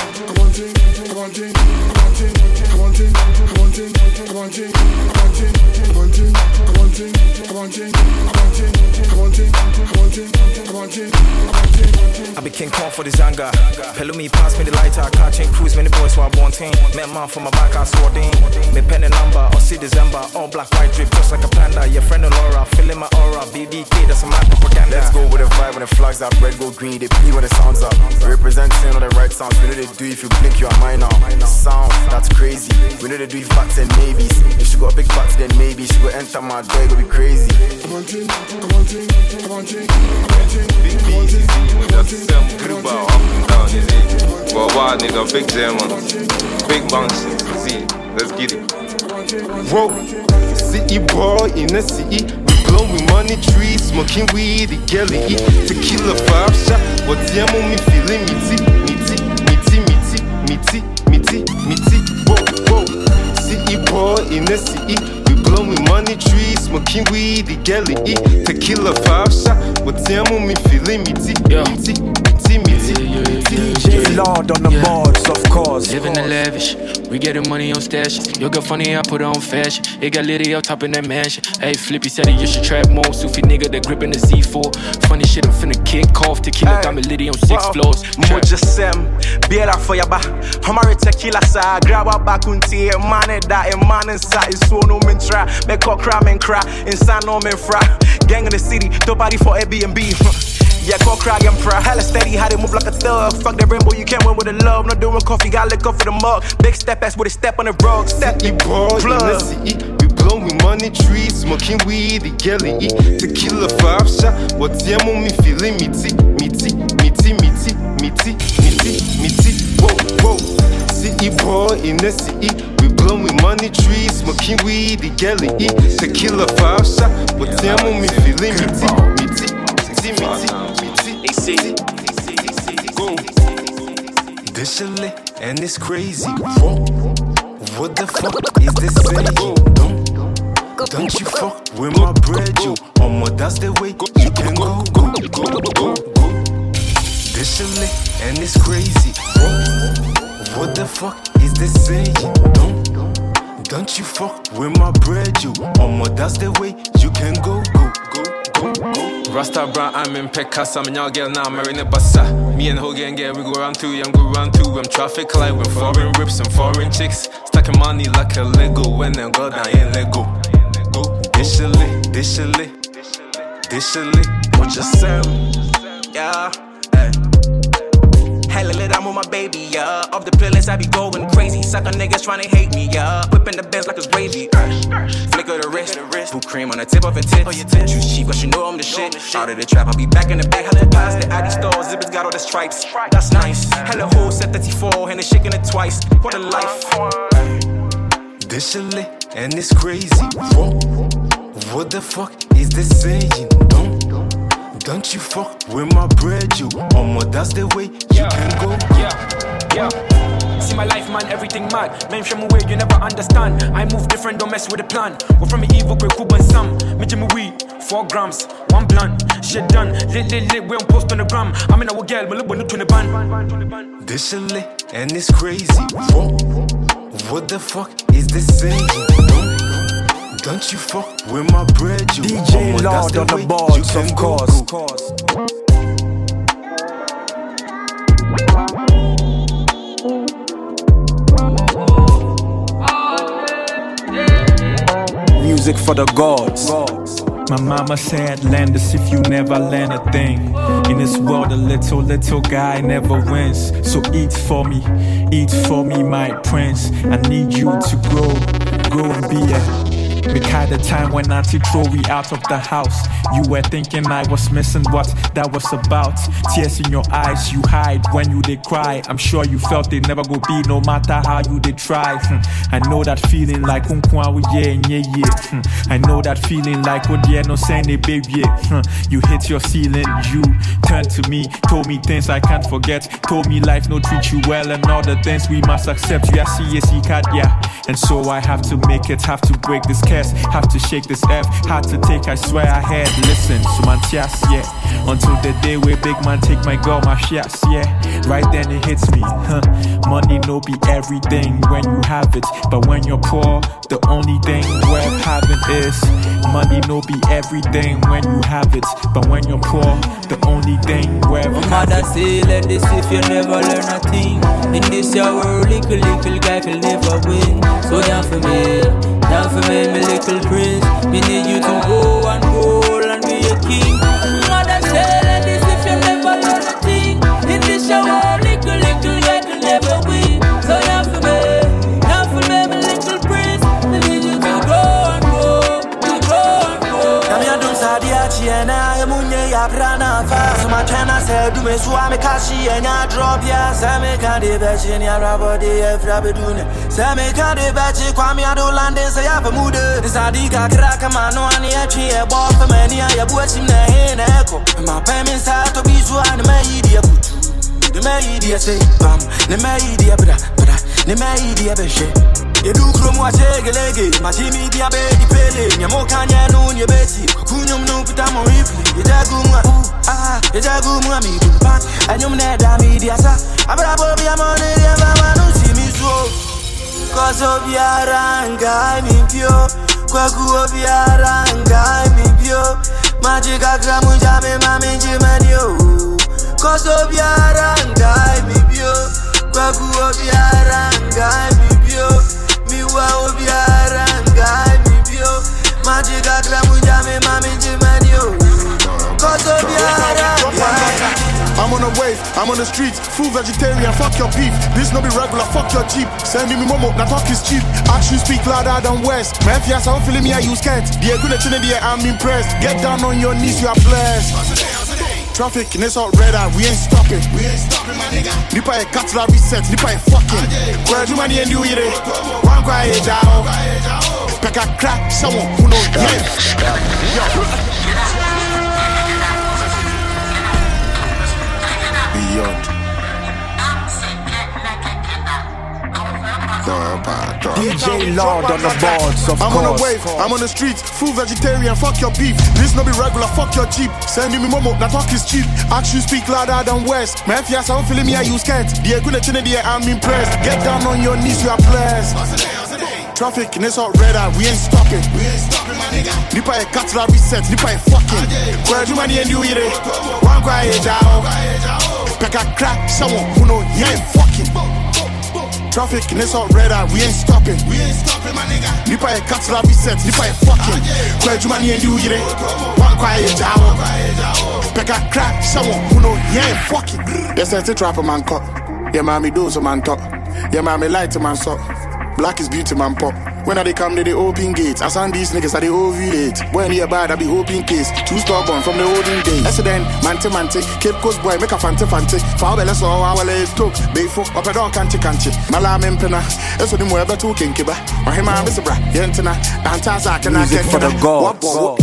I be King Kong for the Zanga. Hello me, pass me the lighter. I can't change cruise, many boys who are born team. Met man from my back, I swore in. Me pen and number, or see December. All black, white drip, just like a panda. Your friend Laura, feeling my aura. BBK, that's a mad propaganda. Let's go with the vibe when the flags up. Red, gold, green, they pee when the sounds up. Representing all the right sounds. We know they do if you blink, you are mine now. Sound, that's crazy. We know they do facts and maybes. If she got big facts, then maybe she go enter my door, it go be crazy. Well, wild nigga, big jam, man. Big bounce, see, let's get it. Whoa, city boy in the city. We blowing money trees, smoking weed, the galley. Tequila 5 shot, what damn on me feeling miti. Whoa, city boy in the city. We blowing money trees, smoking weed, the galley. Tequila 5 shot, what damn on me feeling miti. DJ Lord on the boards, of course. Living the lavish, we getting money on stash. Your girl funny, I put her on fashion. It got litty up top in that mansion. Hey, Flippy said it, you should trap more. Sufi nigga that gripping the C4. Funny shit, I'm finna kick off. Tequila got me litty on 6 floors. Moja Sem, beer for ya ba. Hamari tequila sa, grab a bakunti, man that a man inside is so no men try. Make a cry and cry, inside no men fry. Gang in the city, nobody for Airbnb. Yeah, go cry and pry. Hella steady, how they move like a thug. Fuck that rainbow, you can't win with the love. Not doing coffee, gotta lick up for the mug. Big step ass with a step on the rug. Step you boy in the city. We blowing money trees, smoking weed, the galley. Tequila 5 shot, what damn on me feeling miti. Whoa, city boy in the city. We blowing money trees, smoking weed, the galley. Tequila 5 shot, what damn on me feeling miti. This shit lit and it's crazy. Whoa, what the fuck is this saying? Don't you fuck with my bread, you. That's the way you can go. This shit lit and it's crazy. Whoa, what the fuck is this saying? Don't you fuck with my bread, you. That's the way you can go. Rasta Brown, I'm in Pecas, I'm in your girl now, I'm in the bassa. Me and Hogan, we go round two, I'm traffic light with foreign rips and foreign chicks. Stacking money like a Lego, when them go down, ain't Lego. This shit lit. What you say? Yeah, hey. Hella lit, I'm with my baby, yeah. Off the pillars, I be going crazy. Sucker niggas tryna hate me, yeah. Whipping the Benz like it's gravy. Flicker the wrist, full cream on the tip of her tits. Juice cheap, but you know I'm the shit. Out of the trap, I'll be back in the back. Hella past the ID store, zippers got all the stripes. That's nice. Hella hoes set 34, and they shaking it twice. What a life. This shit lit and it's crazy. Whoa, what the fuck is this saying? Don't you fuck with my bread, you. That's the way you can go. Yeah. See my life, man, everything mad. Man, show me where you never understand. I move different, don't mess with the plan. We're from the evil, quick, Kuban Sam. Me Jimmy weed, 4 grams, 1 blunt. Shit done, lit, we don't post on the gram. I'm in our girl, but look when you turn the band. This shit lit and it's crazy. Whoa, what the fuck is this saying? Don't you fuck with my bread, you. DJ Lord on the boards, of course. Music for the gods. My mama said, Landis, if you never land a thing. In this world, a little guy never wins. So eat for me, my prince. I need you to grow and be a We had the time when Auntie threw we out of the house. You were thinking I was missing what that was about. Tears in your eyes, you hide when you they cry. I'm sure you felt they never go be, no matter how you they try. I know that feeling like I know that feeling like no saying baby. You hit your ceiling, you turned to me, told me things I can't forget, told me life no treat you well and all the things we must accept. You see, yeah. And so I have to make it, have to break this curse, have to shake this F, had to take, I swear I had. Listen, Sumantias, yeah. Until the day where big man take my girl, my shots, yeah. Right then it hits me, Money no be everything when you have it, but when you're poor, the only thing worth having is money. No be everything when you have it, but when you're poor, the only thing worth having. My mother say, let this if you never learn a thing. In this your world, little guy can never win. So down for me, my little prince. Me need you to go and be a king. Mother say, let this if you never learn a thing. In this your world, little guy can never win. So down for me, my little prince. Me need you to go and go. Namia dum sadia chiena emunye ya brana fa. So my chana said do me so am kashi enya drop ya. Say me can de bechi ni arabody efra bedune. Say me can de bechi kwami ado landing say ya bemude. This adiga crack man no ani echi e bo for many ya buachim na he na echo. My payment start to be so and me idia kutu. The me idia say bam, the me idia bra, the me idia beshe. You do chrome watch egg, my Jimmy dia baby pele. Nyamo kanya no nye beti. Kunyum no pita mo replay. Yajaguma, yajaguma mi dumpan. Anyum ne da mi dia sa. Abra bobi amone dia mama no see me so. Cause of yaranga mi pio. Kwaku of yaranga mi pio. Magica gramu jame mami jimanyo. Cause of yaranga mi pio. Kwaku of yaranga mi pio. I'm on a wave, I'm on the streets, full vegetarian, fuck your beef. This no be regular, fuck your Jeep. Send me momo, na talk is cheap. Action speak louder than West. My fias, I'm feeling me, I use can't. The good in the I'm impressed. Get down on your knees, you are blessed. Traffic in this hot red eye, we ain't stopping. My nigga. Nipa a cutler reset, nipa a fucking. Where do money and you eat it? One quiet down. Pack a crack, someone who knows Beyond. DJ Lord on the boards, of I'm course. on a wave, I'm on the streets, full vegetarian, fuck your beef. This no be regular, fuck your Jeep. Send me momo, na talk is cheap. Action speak louder than West. My fias, I'm feeling me, I use can't. The good in the I'm impressed. Get down on your knees, you are blessed. Traffic in this hot red eye, we ain't stopping. My nigga. Nipa a cutler reset, nipa a fucking. Where do money and you eat it? One quiet down. Pack a crack, someone who know you ain't fucking. Traffic in this hot red eye, we ain't stopping. My nigga. Nipa a cutler reset, nipa a fucking. Where do money and you eat it? One quiet down. Pack a crack, someone who know you ain't fucking. They sent a trapper man cut. Yeah, mommy do some man talk. Yeah, mommy light to man so. Black is beauty, man pop. When they come, they open gates. I sound these niggas, they ovulate. When you bad, I be open case. Too stubborn from the olden days. That's then, mante, Cape Coast boy, make a fante. Fabella saw our legs talk. Bayfo, up a dog, can't. Malam impena. That's what the more ever talking, Kiba. Or him, I'm Mr. Bra, Yentina, Antazak, and I Music for the gods.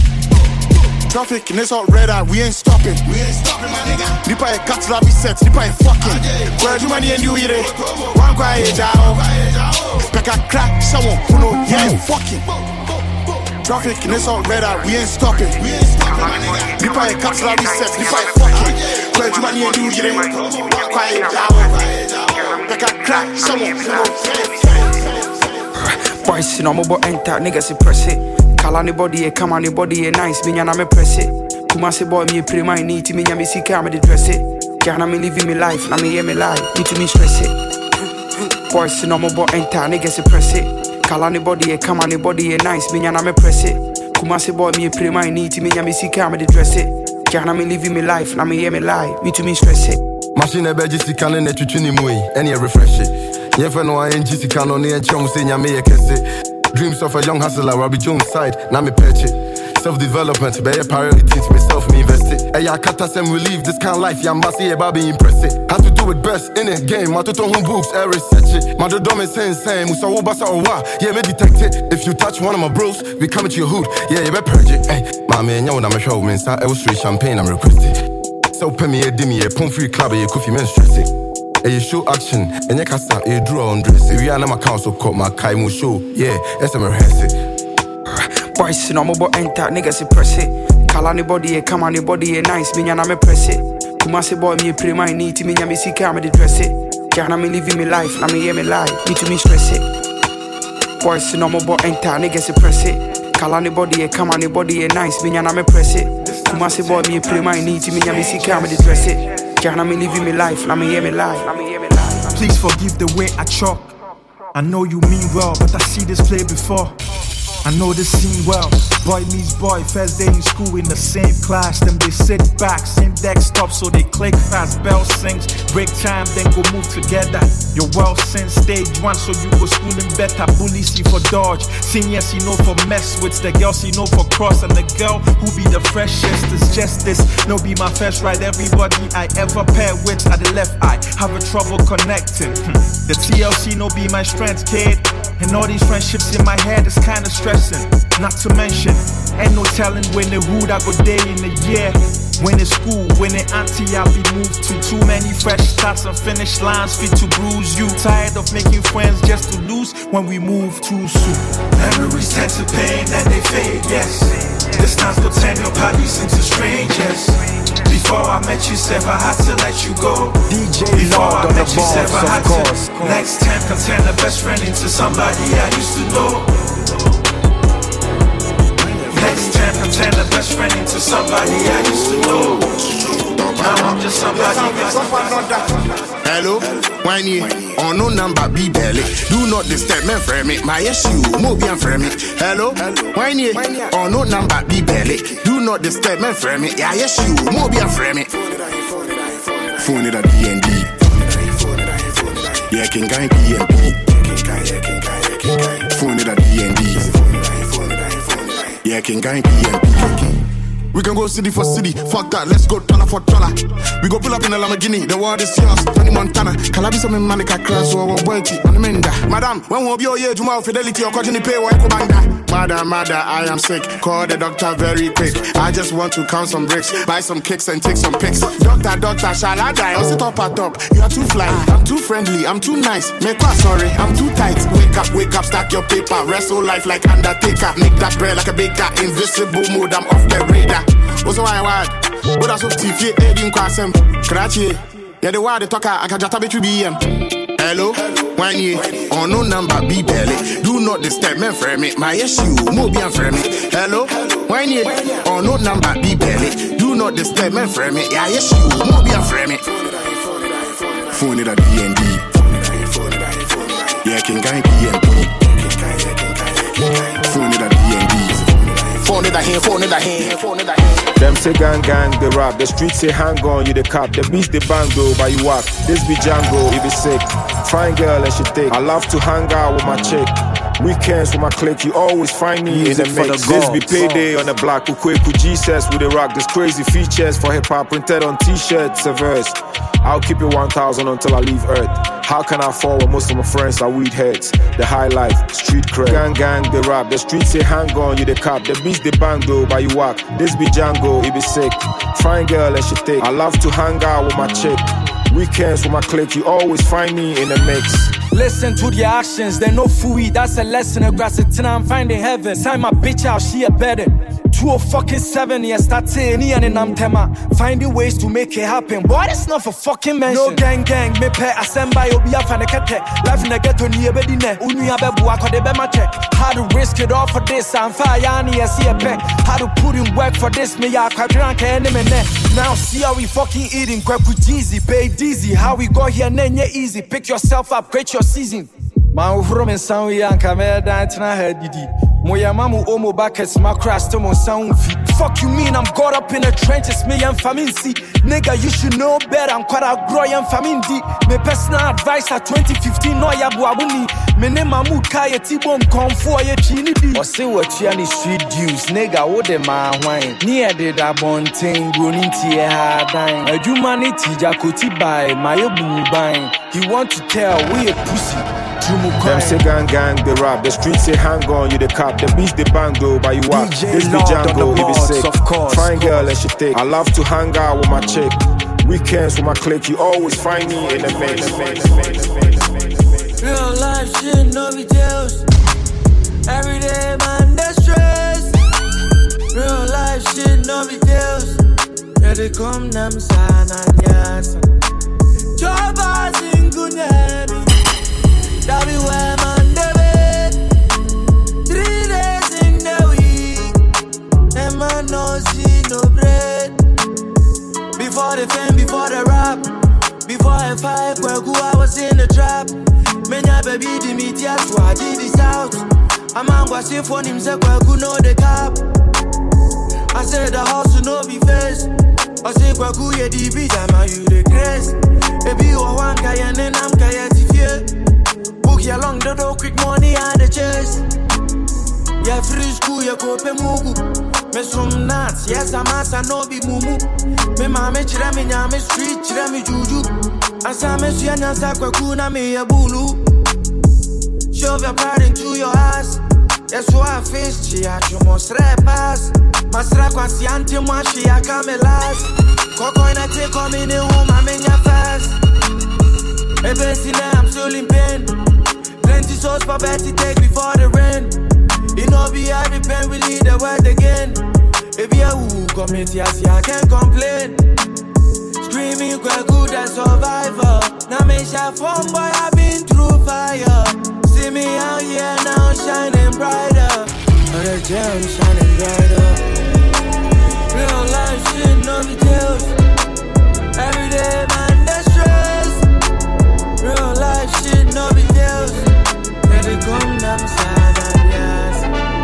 Traffic in this hot red eye, we ain't stopping. My nigga. Nipa a cutler reset, nipa a fucking. Where do money and you eat it? One quiet down. Pack a crack, someone who know you ain't fucking. Traffic in this hot red eye, we ain't stopping. My nigga. Nipa a cutler reset, nipa a fucking. Where do money and you eat it? One quiet down. Pack a crack, someone who know you ain't fucking. Boys, you know, I'm about enter, niggas, press it. Call anybody, come anybody, nice, me and me press it. Kumasi boy, me pray my need to me, and me see camera, me dress it. Can't me living me life, now me hear me lie, need to me stress it. Boys, no more but enter, niggas, press it. Call anybody, come anybody, nice, me and me press it. Kumasi boy, me pray my need to me, and me see camera, me dress it. Can't me living me life, now me hear me lie, need to me stress it. Machine a beji si kanen e chuchuni mui, any refresh it. Yefe no I NG si kanon e chong se nyame ye kese. Dreams of a young hustler, Robbie Jones side. Now me patch it. Self-development, be a priority to myself, me invest it. Hey, I can't tell them relieve this kind of life, yeah, must see about being impressive. Have to do it best in it game, I to home books, I research it. My dome is saying, Musa Wobasa or wa, yeah, me detect it. If you touch one of my bros, we come to your hood, yeah, you better purge it. Hey, my man, you know I'm a show, man, so I was straight champagne, I'm requested. So pay me a dimmy, a pump free club, a coffee, man, stress it. Hey, you show action, and you can start, you draw on dress. If you are not my council, call my Kaimu show, yeah, that's a rehearse it. Boys, no more enter, niggas press it. Call anybody, come anybody, nice, me and I'm press it. Kumasi boy, me pray my need to me, and me see camera, dress it. Can't me living me life, I me hear me life, need to me stress it. Boys, no more enter, niggas press it. Call anybody, come anybody, nice, me and I'm press it. Kumasi boy, me pray my need to me, and me see camera, dress it. Can't me living me life, I me hear me life. Please forgive the way I talk. I know you mean well, but I see this play before. I know this scene well. Boy meets boy, first day in school in the same class. Then they sit back, same desktop, so they click fast. Bell sings, break time, then go move together. You're well since stage 1, so you go schooling better. Bullies see for dodge, seniors you know for mess with. The girls you know for cross, and the girl who be the freshest is just this. No be my first ride, everybody I ever pair with at the left eye having trouble connecting. The TLC no be my strength, kid. And all these friendships in my head is kinda stressing. Not to mention, ain't no telling when the rude I go day in the year. When it's school, when the auntie I be moved to. Too many fresh starts and finish lines fit to bruise you. Tired of making friends just to lose when we move too soon. Memories tend to pain and they fade, yes. Distance will turn your parties into strangers. Before I met you, Seth, I had to let you go. DJ Before I met you, Seth, I had to. Next time, can turn a best friend into somebody I used to know. Next time, can turn a best friend into somebody I used to know. Now I'm just somebody. Hello, whiny, on no number be belly. Do not disturb me, friend me. My issue, Moby and friend me. Hello, whiny, on no number be belly. Do not disturb me, friend me. Yeah, yes, you, Moby and friend me. Phone it at DND. Yeah, can guy BNP. Phone it at DND. Yeah, can guy BNP. We can go city for city, fuck that, let's go dollar for dollar. We go pull up in a Lamborghini, the world is yours, Tony Montana. Calabi some manica crash or boity on the menda. Madam, when we'll be all year, tomorrow fidelity or cotton pay or echo banga. Mother, I am sick, call the doctor very quick. I just want to count some bricks, buy some kicks and take some pics. Doctor, shall I die? I'll sit up at top. You are too fly, I'm too friendly, I'm too nice. Make us sorry, I'm too tight. Wake up, stack your paper, wrestle life like Undertaker. Make that bread like a baker, invisible mode, I'm off the radar. What's the why? What else of TV? Eddie Quasem, Karachi. Yeah, the word the talker, I can just have it to be him. Hello, whiny, on no number be belly. Do not disturb me, friend me. My issue, Moby and friend me. Hello, whiny, on no number be belly. Do not disturb me, friend me. Yeah, yes, you, Moby and friend me. Phone it at DND. Yeah, can guy BNP. Phone it at DND. Phone it at hand. Them say gang, they rap. The streets say hang on, you the cop. The beats they bang though, but you walk. This be Django, you be sick. Fine girl and she thick. I love to hang out with my chick. Weekends with my clique, you always find me in the mix. This be payday on the block. Ukweku Jesus with the rock. There's crazy features for hip hop printed on t-shirts, a verse. I'll keep it 1,000 until I leave Earth. How can I fall when most of my friends are weed heads? The high life, street cred. Gang, they rap. The streets say hang on, you the cop. The beats they bang though, but you walk. This be Django, you be sick. Fine girl and she thick. I love to hang out with my chick. Weekends with my clique, you always find me in the mix. Listen to the actions, they no fooey, that's a lesson. A grass it I'm finding heaven. Sign my bitch out, she a bedding. 207 years, that's it, and I'm tema. Finding ways to make it happen. Boy, that's not for fucking mention. No gang, me pay, I send by Obia Fanakete. Life in the ghetto near Bedine. Unia Bebu, I could be my check. How to risk it all for this, I'm Fayani, I see a peck. How to put in work for this, me, I can't drink enemy. Now see how we fucking eating, grab with Jeezy, pay Dizzy. How we got here, then you're easy. Pick yourself up, create your season. My from in Sound Yanka, man, that's not her Didi. Moya mamu omo buckets, my crash to my sound feet. Fuck you mean I'm caught up in the trenches, me and famine C. Nigga, you should know better, I'm quite a grow and famine D. My personal advice at 2015, no yabu abuni. Me ne mamu kaya tibom konfo ye chini bi. O se what you any street dues, nigga wo de ma hwan. Near the da bonting, running tie hardine. A humanity jakoti by my bang. He want to tell we a pussy. Them say gang they rap. The streets say hang on, you the cop. The beats they bang though, but you walk. This be Django, he be sick. Of course, fine girl and she thick. I love to hang out with my chick. Weekends with my clique, you always find me in the mix. Real life shit, no details. Everyday man, that's stress. Real life shit, no details. Yeah, they come nam sana yes. Job as in good name. That be where man they wait. 3 days in the week, and man no see no bread. Before the fame, before the rap, before I fight, I was in the trap. Menya baby di meet ya, so I did this out. A man was safe for him, say Kwaku know the cap. I said the house will no be face. I say Kwaku ye di beat, I'm you the grace. Baby you a one kaya and I'm kaya tifie. Book ya long the door, quick money and the chase. Yeah, free school, ya kope mugu. Me some nuts, yes I'm ass, I no be mumu. Me mama chira me nyame street, chira me juju. Asa me suya nyansa Kwaku na me ya bulu. Shove your pride into your ass. That's why I face she at you must pass. Masra kwa si anti mwa she a come last. Koko ina take on me home I'm in your fast. Everything I'm still in pain. Plenty sauce for Betty take before the rain. It no be every pain we lead the world again. If you who commit yes I can't complain. Screaming quite good as survivor. Now me share phone boy I've been through fire. See me out here now shining brighter. The gem shining brighter. Real life shit, no details. Everyday man, that's stress. Real life shit, no details. Let it come down side and yes.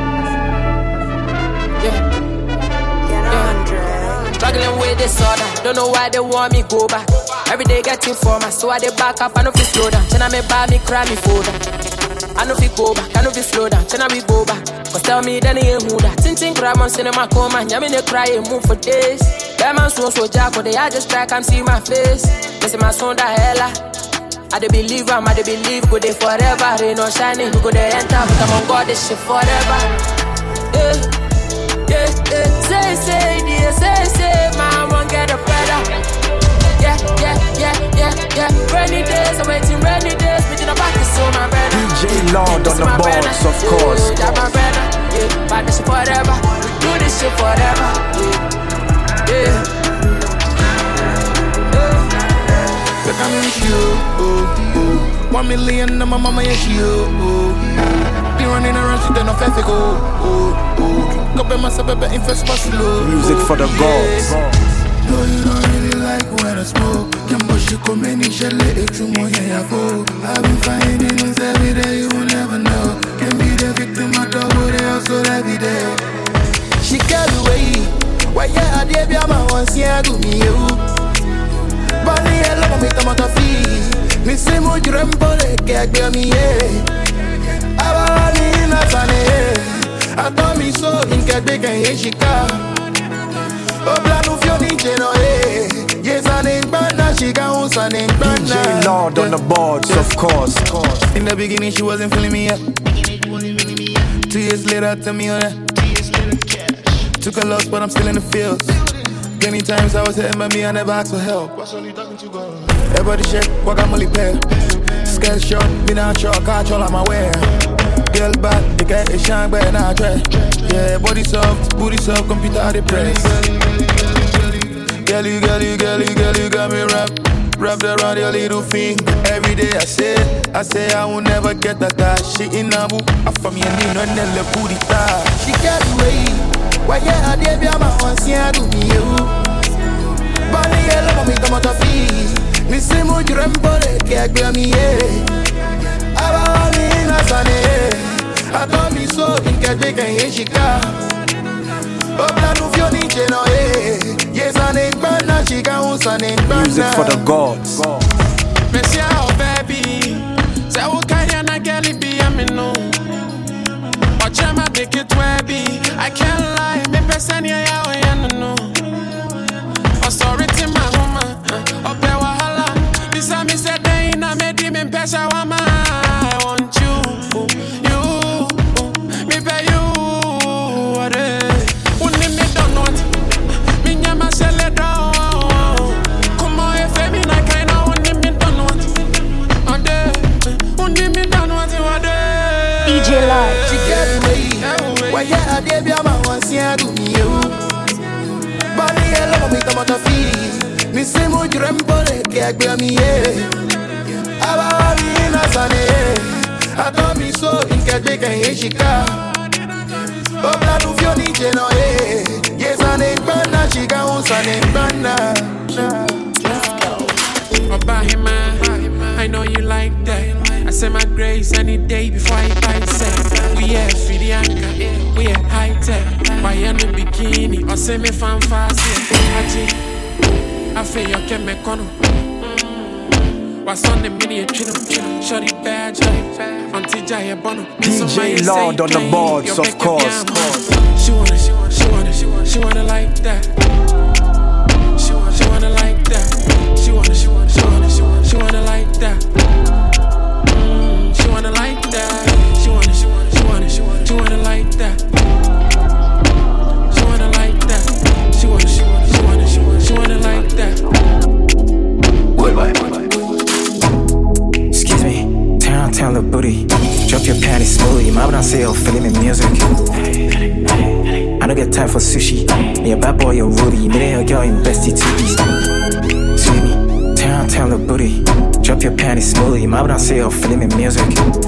Struggling with disorder, don't know why they want me go back. Every day getting for my, so I they back up, I know fi slow down. Then I may buy me, cry me folder. I know fi go back, I know fi slow down. Then I we go back, cause tell me then he ain't who that. Tintin crab on cinema coma, yummy they cry and move for days. That man so jack, but they I just try come see my face. They say my son that hella. I dey believe I'm, I dey believe, go they forever. They no shining, we go they enter, but I'm on God, this shit forever. Say, dear, say, man, won't get a better. Yeah. Rainy days, I'm waiting, rainy days, bitching about this, so my brother. DJ Lord on the boards, of course. Yeah, my brother, yeah, but this shit forever. Do this shit forever. Yeah. Look, I'm in you. 1 million, and my mama is you. Be running around, she done a fair go. Music for the gods. No, you don't really like when I smoke. Can push you come in, shall let it to more. I've been finding things every day, you will never know. Can be the victim of the world, also every day. She got away. Why, yeah, I did be a man once, yeah, to me, you. But I love me, tomato fee. Missing more dream, but I can't be me, yeah. I want me, I told me so in Quebec and Chicago. Oh, blood of your ninja, no, eh? Yes, I ain't bad, she got on DJ Lord on the boards, of course. In the beginning, she wasn't feeling me yet. 2 years later, tell me on that. Took a loss, but I'm still in the fields. Many times I was hitting by me, I never asked for help. Everybody check, what I'm only pair. Scared short, been out short, catch all of my wear. Girl bad, the guy is shine, but not try. Yeah, body soft, computer out the press. Girl, you got me wrapped around your little finger. Every day I say I will never get that guy. She in Abu, I from your nino and then the booty tie. She got away. Why yeah, I did be a man once, yeah, to me, you. But I love me, tomato fee. Me say more dream, but I can't be me, yeah. I told me so in Quebec and Chicago. Oh, blood of your ninja, no, eh? Yes, I ain't bad, now she got on, son, ain't bad. Music for the gods. Messia, oh, baby. Say, what can you not get it be? me know. Watch my dick it webby. I can't lie, me person ya no. Oh sorry to my woman. Oh be wahala. This me said they na me di me pesa wama. I want you. Me pay you. What it? Uni me don't know it. Me nyama sell down. Come on, if me na kind of uni me don't know it. Uni me don't know it. DJ Live. She get away. Why yeah, they be a man once you do me you. But me love me come out of fees. Me say mo dream pole get be me yeah. Aba me na sane. I told me so in get big and shika. Oh blood of your DJ no eh. Yes ane bana shika on sane bana. About him man, I know you like that. I say my grace any day before I bite set. We have free the anchor, we have high tech. Why in the bikini, or say me fan fast. I feel you can make on. What's on the mini chino, shorty bad, Auntie Jaya Bono. DJ Lord on the boards, of course. She wanna like that. She wanna like that. She wanna like that. She wanna like that. She wanna like that. She wanna like that. She wanna like that. Goodbye. Excuse me, turn the booty. Drop your panties slowly. My brother say, feeling me music. I don't get time for sushi. Me a bad boy, a Rudy. Me a girl in bestie TVs. Excuse me, turn the booty. Drop your panties slowly. My brother say, feeling me music.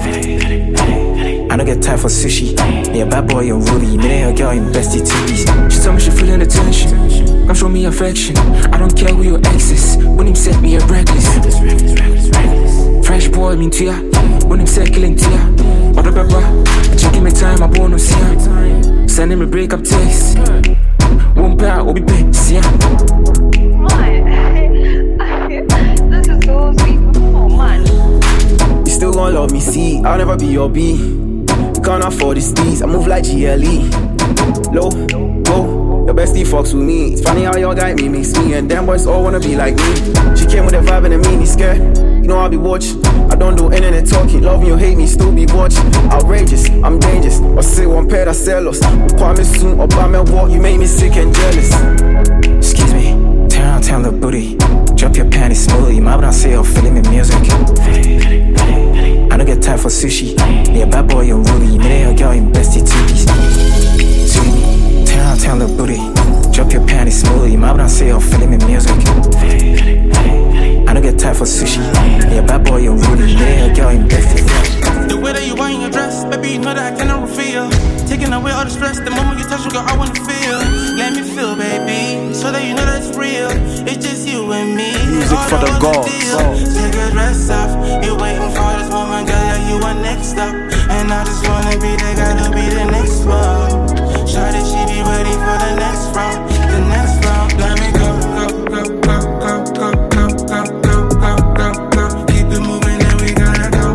I don't get time for sushi. Me a bad boy, a Rudy. Me a girl in bestie TVs. She told me she feeling attention. Come show me affection. I don't care who your ex is. When him set me a reckless. Fresh boy, mean to ya. When him set killing to ya. What the pepper? Checking me time, I born no see ya. Sending me breakup text. One pair, will be paid, see ya. This is so sweet. Oh man. You still gon' love me, see? I'll never be your B. You can't afford these steez. I move like GLE. Low, go. Your bestie fucks with me. It's funny how your guy me makes me. And them boys all wanna be like me. She came with a vibe and a mini skirt. You know I'll be watching. I don't do internet talking. Love me or hate me, still be watching. Outrageous, I'm dangerous. Or say one pair that sell us. Call me soon or buy me walk. You make me sick and jealous. Excuse me, turn the booty. Drop your panties slowly. My brother say, feeling me music. I don't get time for sushi. Me a bad boy, a Rudy. Me a girl in bestie TVs. Excuse me, turn the booty. Drop your panties slowly. My brother say, feeling me music. I don't get time for sushi. Me a bad boy, a Rudy. Me a girl in bestie. The way that you wearing your dress, baby, you know that I cannot reveal. Taking away all the stress, the moment you touch me, girl, I wanna feel. Let me feel, baby, so that you know that it's real. It's just you and me. Music for the gods. Take your dress off. You're waiting for this moment, girl, yeah, you are next up. And I just wanna be the guy to be the next one. Shawty, she be ready for the next round. The next round, let me go. Keep it moving and we gotta go.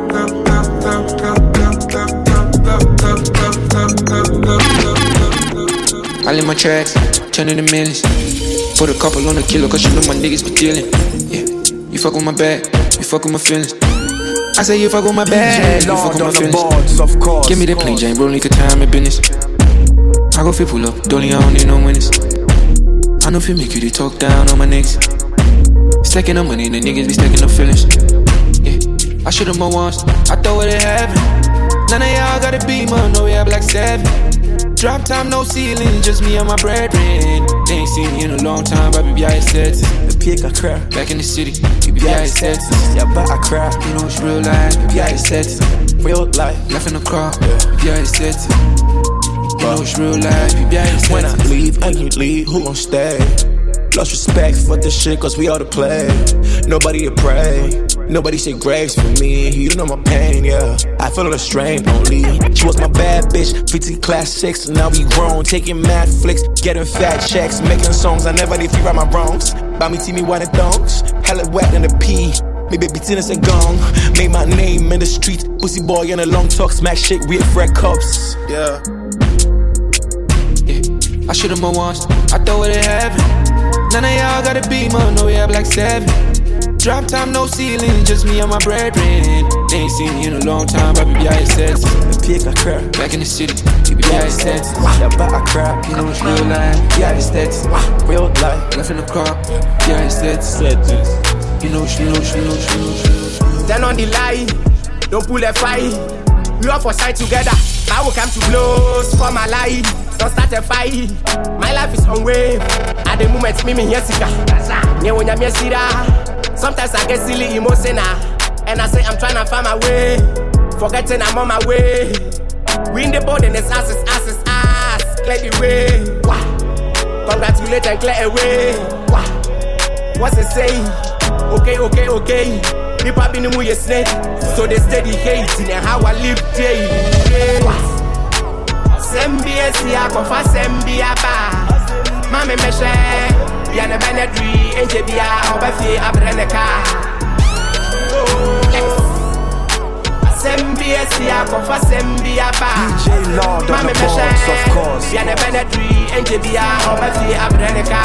I live my tracks, turning the millions. Put a couple on the kilo, cause you know my niggas be dealing. Yeah, you fuck with my bag, you fuck with my feelings. I say you fuck with my bag, you fuck with my feelings. Boards, of course. Give me the plain Jane, bro, need to time and business. I go fit pull up, don't need, I don't need no winners. I know if you make you, they talk down on my niggas. Stacking up money, the niggas be stacking up feelings. Yeah, I shoot them all once, I throw it in heaven. None of y'all got a beamer, no, we have like 7. Drop time, no ceiling, just me and my brethren. They ain't seen me in a long time, but baby, I said the pick I cry. Back in the city, baby, I said yeah, but I cry. You know it's real life, baby, I said real life. Left in the car, baby, I said you know it's real life, baby, I said when I leave and you leave, who gon' stay? Lost respect for this shit, cause we all to play. Nobody to pray. Nobody say grace for me. You don't know my pain, yeah. I feel the strain only. She was my bad bitch, 15 class 6. Now we grown, taking mad flicks, getting fat checks, making songs. I never did feel right my wrongs. Buy me TV white and thongs, hella wet in the pee. Me baby tennis and gong. Made my name in the street. tweet. Pussy boy in a long talk, smack shit with Fred cups. Yeah. I should've more once, I throw it in heaven. None of y'all got a beam on, no, we have like 7. Drop time, no ceiling, just me and my brethren. They ain't seen you in a long time, but baby, I said pick a crap. Back in the city, baby, I said yeah, but I crap. You know it's real life, yeah, it's that real life. Left in the car, yeah, it's that You know, she know. Turn on the light, don't pull a fight. We all for side together, I will come to blows for my life. Don't start a fight, my life is on wave. At the moment, me Jessica. Sometimes I get silly emotional, and I say I'm trying to find my way. Forgetting I'm on my way. Win the board and it's ass, clear the way. Congratulate and clear away. What's it saying? Okay. People been in your snake, so they steady hating and how I live daily. Sembia siya kofa sembia ba. Mame meshe, yana benedri enjebia obafi abreneka. Sembia siya kofa sembia ba. DJ Lord on the boards, of course. Yana benedri enjebia obafi abreneka.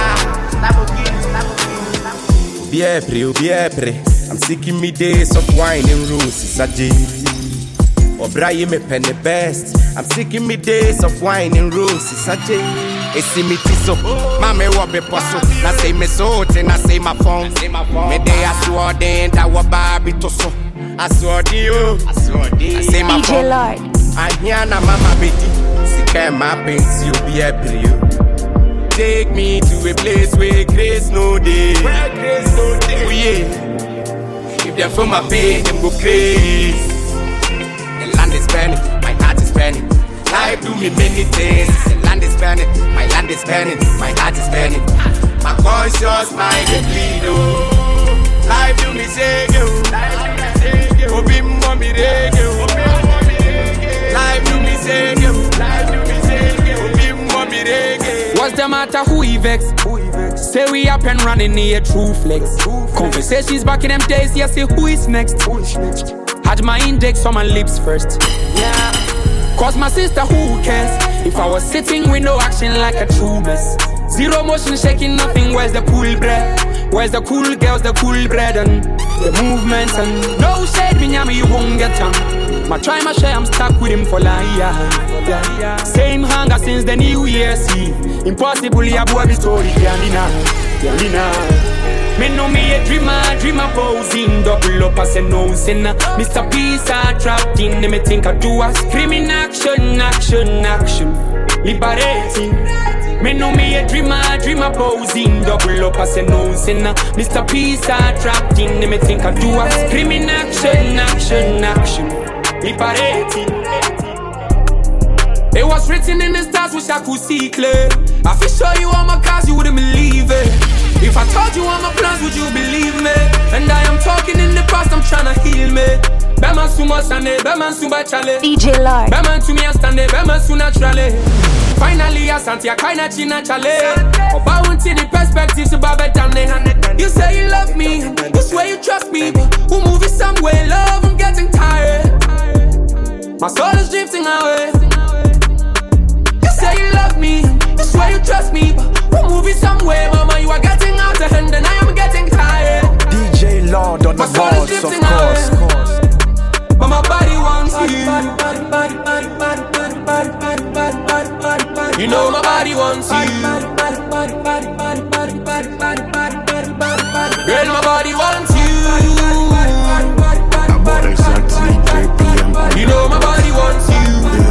Biepre. I'm seeking me days of wine and roses. Obraye me pen the best. I'm seeking me days of wine and roses. Esi me tiso, mame wabe paso. Na say me so, na say my phone. Me day I saw den that wa baby toso. I saw you, I say my phone. I hear na mama baby. Sika my pains you be a brio. Take me to a place where grace no day. Oh yeah. If they're from my pain, them go crazy. The land is burning, my heart is burning. Life do me many things. The land is burning, my land is burning, my heart is burning. My conscious mind is bleed. Life do me say you. Obi mommy reggae. Life do me say you. Obi mommy reggae. What's the matter? Who he vex? Say we up and running near true flex. Conversations back in them days, yeah, say who is next? Had my index on my lips first. Yeah. Cause my sister, who cares? If I was sitting with no action like a true mess. Zero motion, shaking nothing, where's the cool breath? Where's the cool girls, the cool bread and the movements and no shade, me nyami, you won't get them. My try, my share, I'm stuck with him for life. Yeah. Same hunger since the New Year's Eve. Impossible, yeah, boy, the story, yeah. Me know me a dreamer posing. Double up as a no sinner. Mr. Peace, I trapped in. Me think I do a screaming action. Liberating. Me know me a dreamer posing. Double up as a no sinner. Mr. Peace, I trapped in. Me think I do a screaming action. Liberating. It was written in the stars, which I could see clear. I feel show you all my cars, you wouldn't believe it. If I told you all my plans, would you believe me? And I am talking in the past, I'm trying to heal me. Beman sumo sande, beman suba chale. DJ Lord. Beman to me a stande, beman su naturally. Finally, I santi a kaina china chale. Oba unti the perspective to babe damne. You say you love me, you swear you trust me, but we'll move it somewhere. Love, I'm getting tired. My soul is drifting away. You say you love me, you swear you trust me, but we'll move it somewhere. Mama, you are getting out of hand and I am getting tired. DJ Lord on the boards, of course. But my body wants you. You know my body wants you. Girl, my body wants you. You know my body wants you.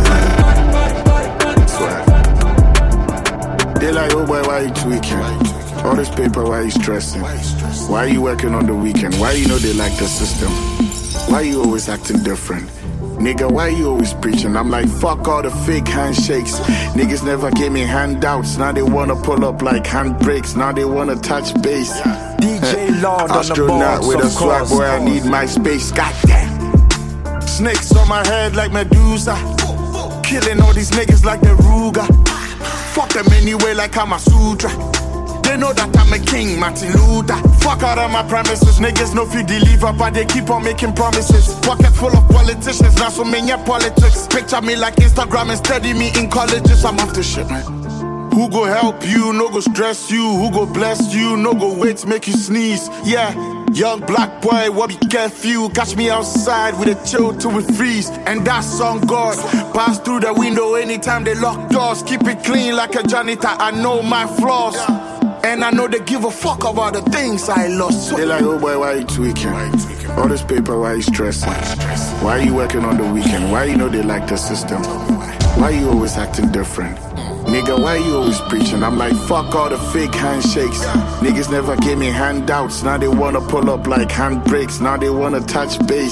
They like, oh boy, why you tweaking? All this paper, why you stressing? Why you working on the weekend? Why you know they like the system? Why you always acting different? Nigga, why you always preaching? I'm like, fuck all the fake handshakes. Niggas never gave me handouts. Now they wanna pull up like handbrakes. Now they wanna touch base. DJ Lord on the boards, with a swag, boy, I need my space. Goddamn. Snakes on my head like Medusa. Killing all these niggas like the Ruger. Fuck them anyway like I'm a Sutra. They know that I'm a king, Martin Luther. Fuck out of my premises. Niggas know if you deliver, but they keep on making promises. Pocket full of bullets. politicians, now so many politics. Picture me like Instagram and study me in colleges. I'm off the shit, man. Who go help you, no go stress you. Who go bless you, no go wait, make you sneeze. Yeah, young black boy, what be careful. Catch me outside with a chill till we freeze. And that's on God. Pass through the window anytime they lock doors. Keep it clean like a janitor, I know my flaws. And I know they give a fuck about the things I lost. They like, oh boy, why you tweaking? All this paper, why you stressing? Why you working on the weekend? Why you know they like the system? Why you always acting different? Nigga, why you always preaching? I'm like, fuck all the fake handshakes. Niggas never gave me handouts. Now they wanna pull up like handbrakes. Now they wanna touch base.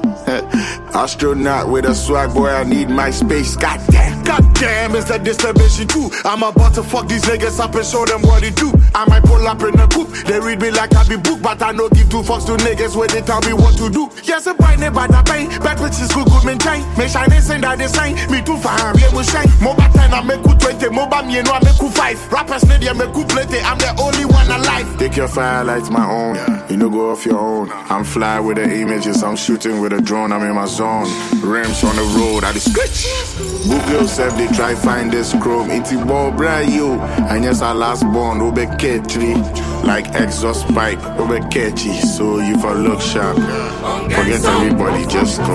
Astronaut with a swag, boy, I need my space. Goddamn, is that disturbation too? I'm about to fuck these niggas up and show them what it do. I might pull up in a coupe. They read me like I be booked, but I no give two fucks to niggas when they tell me what to do. Yes, a boy never that pain. Bad bitches good maintain. Me shine and sing that they sign. Me too far, we will shine. Mobile 10, I make 20. Mobile me, no, I make 5. Rappers need you, make plenty. I'm the only one alive. Take your fire, light my own. You know, go off your own. I'm fly with the images. I'm shooting with a drone. I'm in my zone. Rims on the road, I just scratch. Book yourself, they try find this chrome. It's ball brand you. And yes, our last born, Obe Ketri. Like exhaust pipe, Obe catchy. So you for look sharp. Forget everybody, just go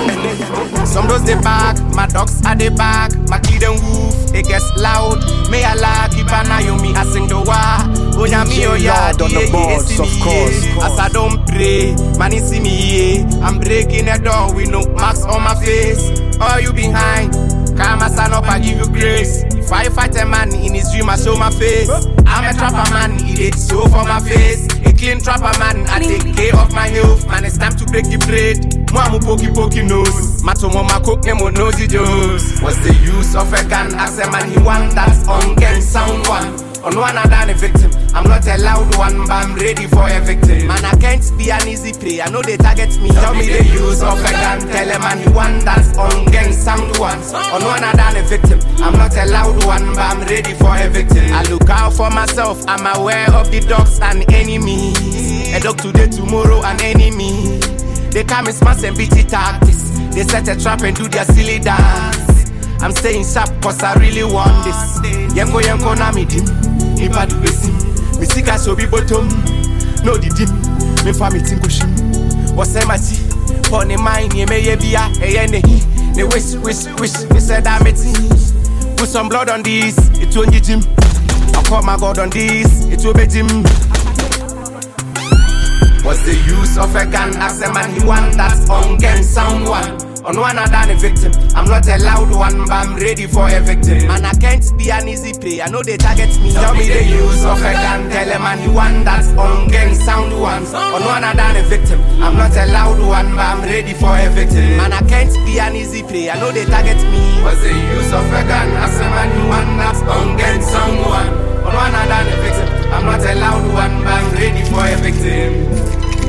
hard. Some those they back, my dogs are the back. My kid and woof, it gets loud. May I lag, keep an eye on me, I sing the wa. Onya mi oya, on the boards, of course. As I don't pray, man, you see me, I'm breaking the door with no marks on my face. All you behind, come and stand up, I give you grace. If I fight a man in his dream, I show my face. I'm a trapper man, it show for my face. A clean trapper man, I take care of my health. Man, it's time to break the bread. Mwamu poki nose. Matomo mako nemo nosy Joes. What's the use of a gun? As a man, he want that's on gang sound one. On one than a victim. I'm not a loud one, but I'm ready for a victim. Man, I can't be an easy prey. I know they target me. Tell me the use of a gun. Tell a man he want that's on gang sound one. On one than a victim. I'm not a loud one, but I'm ready for a victim. I look out for myself. I'm aware of the dogs and enemies. A dog today, tomorrow, an enemy. They come and smash and beat it tactics. They set a trap and do their silly dance. I'm staying sharp cause I really want this. Yanko na mi dim. Ipa du besim. Mi sika so bi bottom. No di dim. Me fa mi tinko shim. Wase mati. Pone mind ye me ye bia. Eye nehi. Ne wish. Me said I'm a team. Put some blood on this. It won't get him. I call my God on this. It will be him. What's the use of a gun? As a man, he want that's on gang sound one. On one than a victim. I'm not a loud one, but I'm ready for a victim. Man, I can't be an easy prey. I know they target me. Tell me the use of a gun. Tell a man he want that's on gang sound one. On one than a victim. I'm not a loud one, but I'm ready for a victim. Man, I can't be an easy prey. I know they target me. What's the use of a gun? As a man he want that's on gang sound one. On one than a victim. I'm not a loud one, but I'm ready for a victim.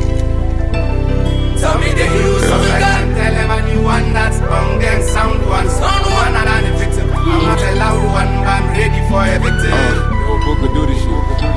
Tell me the use of a gun. Tell a man you want that on gang sound one. Sound one and I'm a victim. I'm not a loud one, but I'm ready for a victim. Do this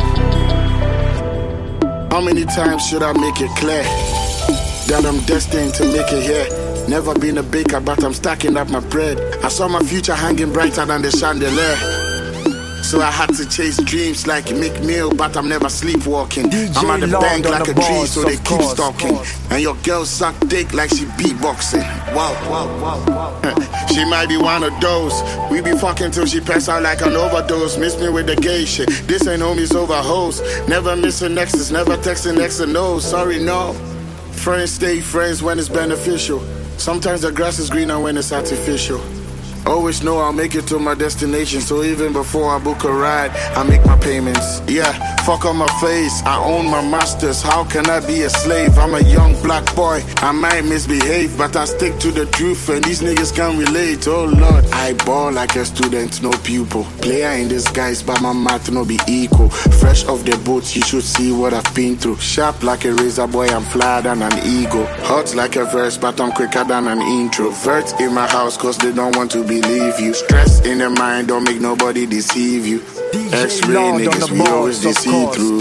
shit. How many times should I make it clear that I'm destined to make it here? Never been a baker, but I'm stacking up my bread. I saw my future hanging brighter than the chandelier. So I had to chase dreams like Mick Mill, but I'm never sleepwalking. DJ I'm at the bank like a tree, so they keep stalking. And your girl suck dick like she beatboxing. Wow. She might be one of those. We be fucking till she pass out like an overdose. Miss me with the gay shit. This ain't homies over hoes. Never missing exes, never texting X and O. Sorry, no. Friends stay friends when it's beneficial. Sometimes the grass is greener when it's artificial. Always know I'll make it to my destination. So even before I book a ride, I make my payments. Yeah, fuck on my face, I own my masters. How can I be a slave? I'm a young black boy, I might misbehave, but I stick to the truth and these niggas can relate. Oh Lord, I ball like a student, no pupil. Player in disguise, but my math no be equal. Fresh off the boat, you should see what I've been through. Sharp like a razor boy, I'm flyer than an eagle. Hot like a verse, but I'm quicker than an introvert in my house, cause they don't want to believe you. Stress in the mind, don't make nobody deceive you. X-ray niggas, we always see through.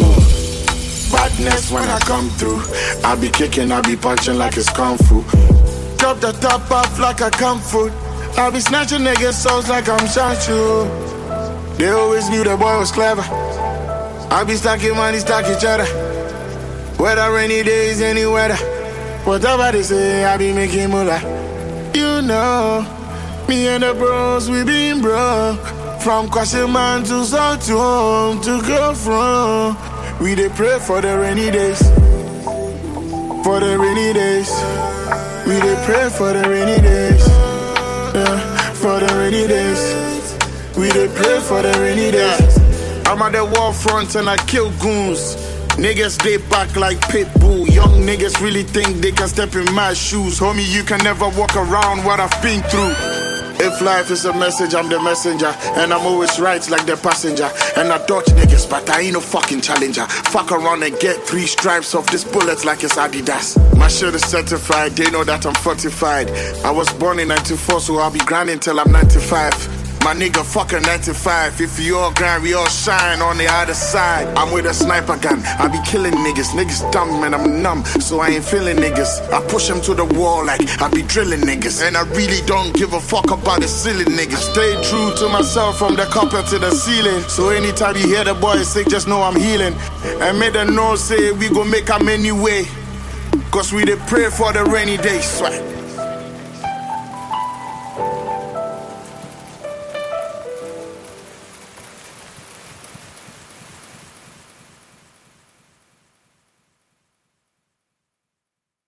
Badness when I come through. I be kicking, I be punching like it's kung fu. Top the top off like a comfort. I be snatching niggas' souls like I'm Sancho. They always knew the boy was clever. I be stacking money, stack each other. Whether rainy days, any weather. Whatever they say, I be making moolah. You know, me and the bros, we been broke. From Kwashiman to South to home to go from. We dey pray for the rainy days. For the rainy days. We dey pray for the rainy days. Yeah, for the rainy days. We dey pray for the rainy days. I'm at the war front and I kill goons. Niggas they back like Pitbull. Young niggas really think they can step in my shoes. Homie, you can never walk around what I've been through. If life is a message, I'm the messenger. And I'm always right like the passenger. And I dodge niggas, but I ain't no fucking challenger. Fuck around and get 3 stripes off this bullet like it's Adidas. My shit is certified, they know that I'm fortified. I was born in 94, so I'll be grinding till I'm 95. My nigga fucking 95. If you all grind, we all shine on the other side. I'm with a sniper gun, I be killing niggas. Niggas dumb, man, I'm numb, so I ain't feeling niggas. I push them to the wall like I be drilling niggas. And I really don't give a fuck about the silly niggas. Stay true to myself from the carpet to the ceiling. So anytime you hear the boy sick, just know I'm healing. And make the know say we gon' make them anyway. Cause we dey pray for the rainy days, right?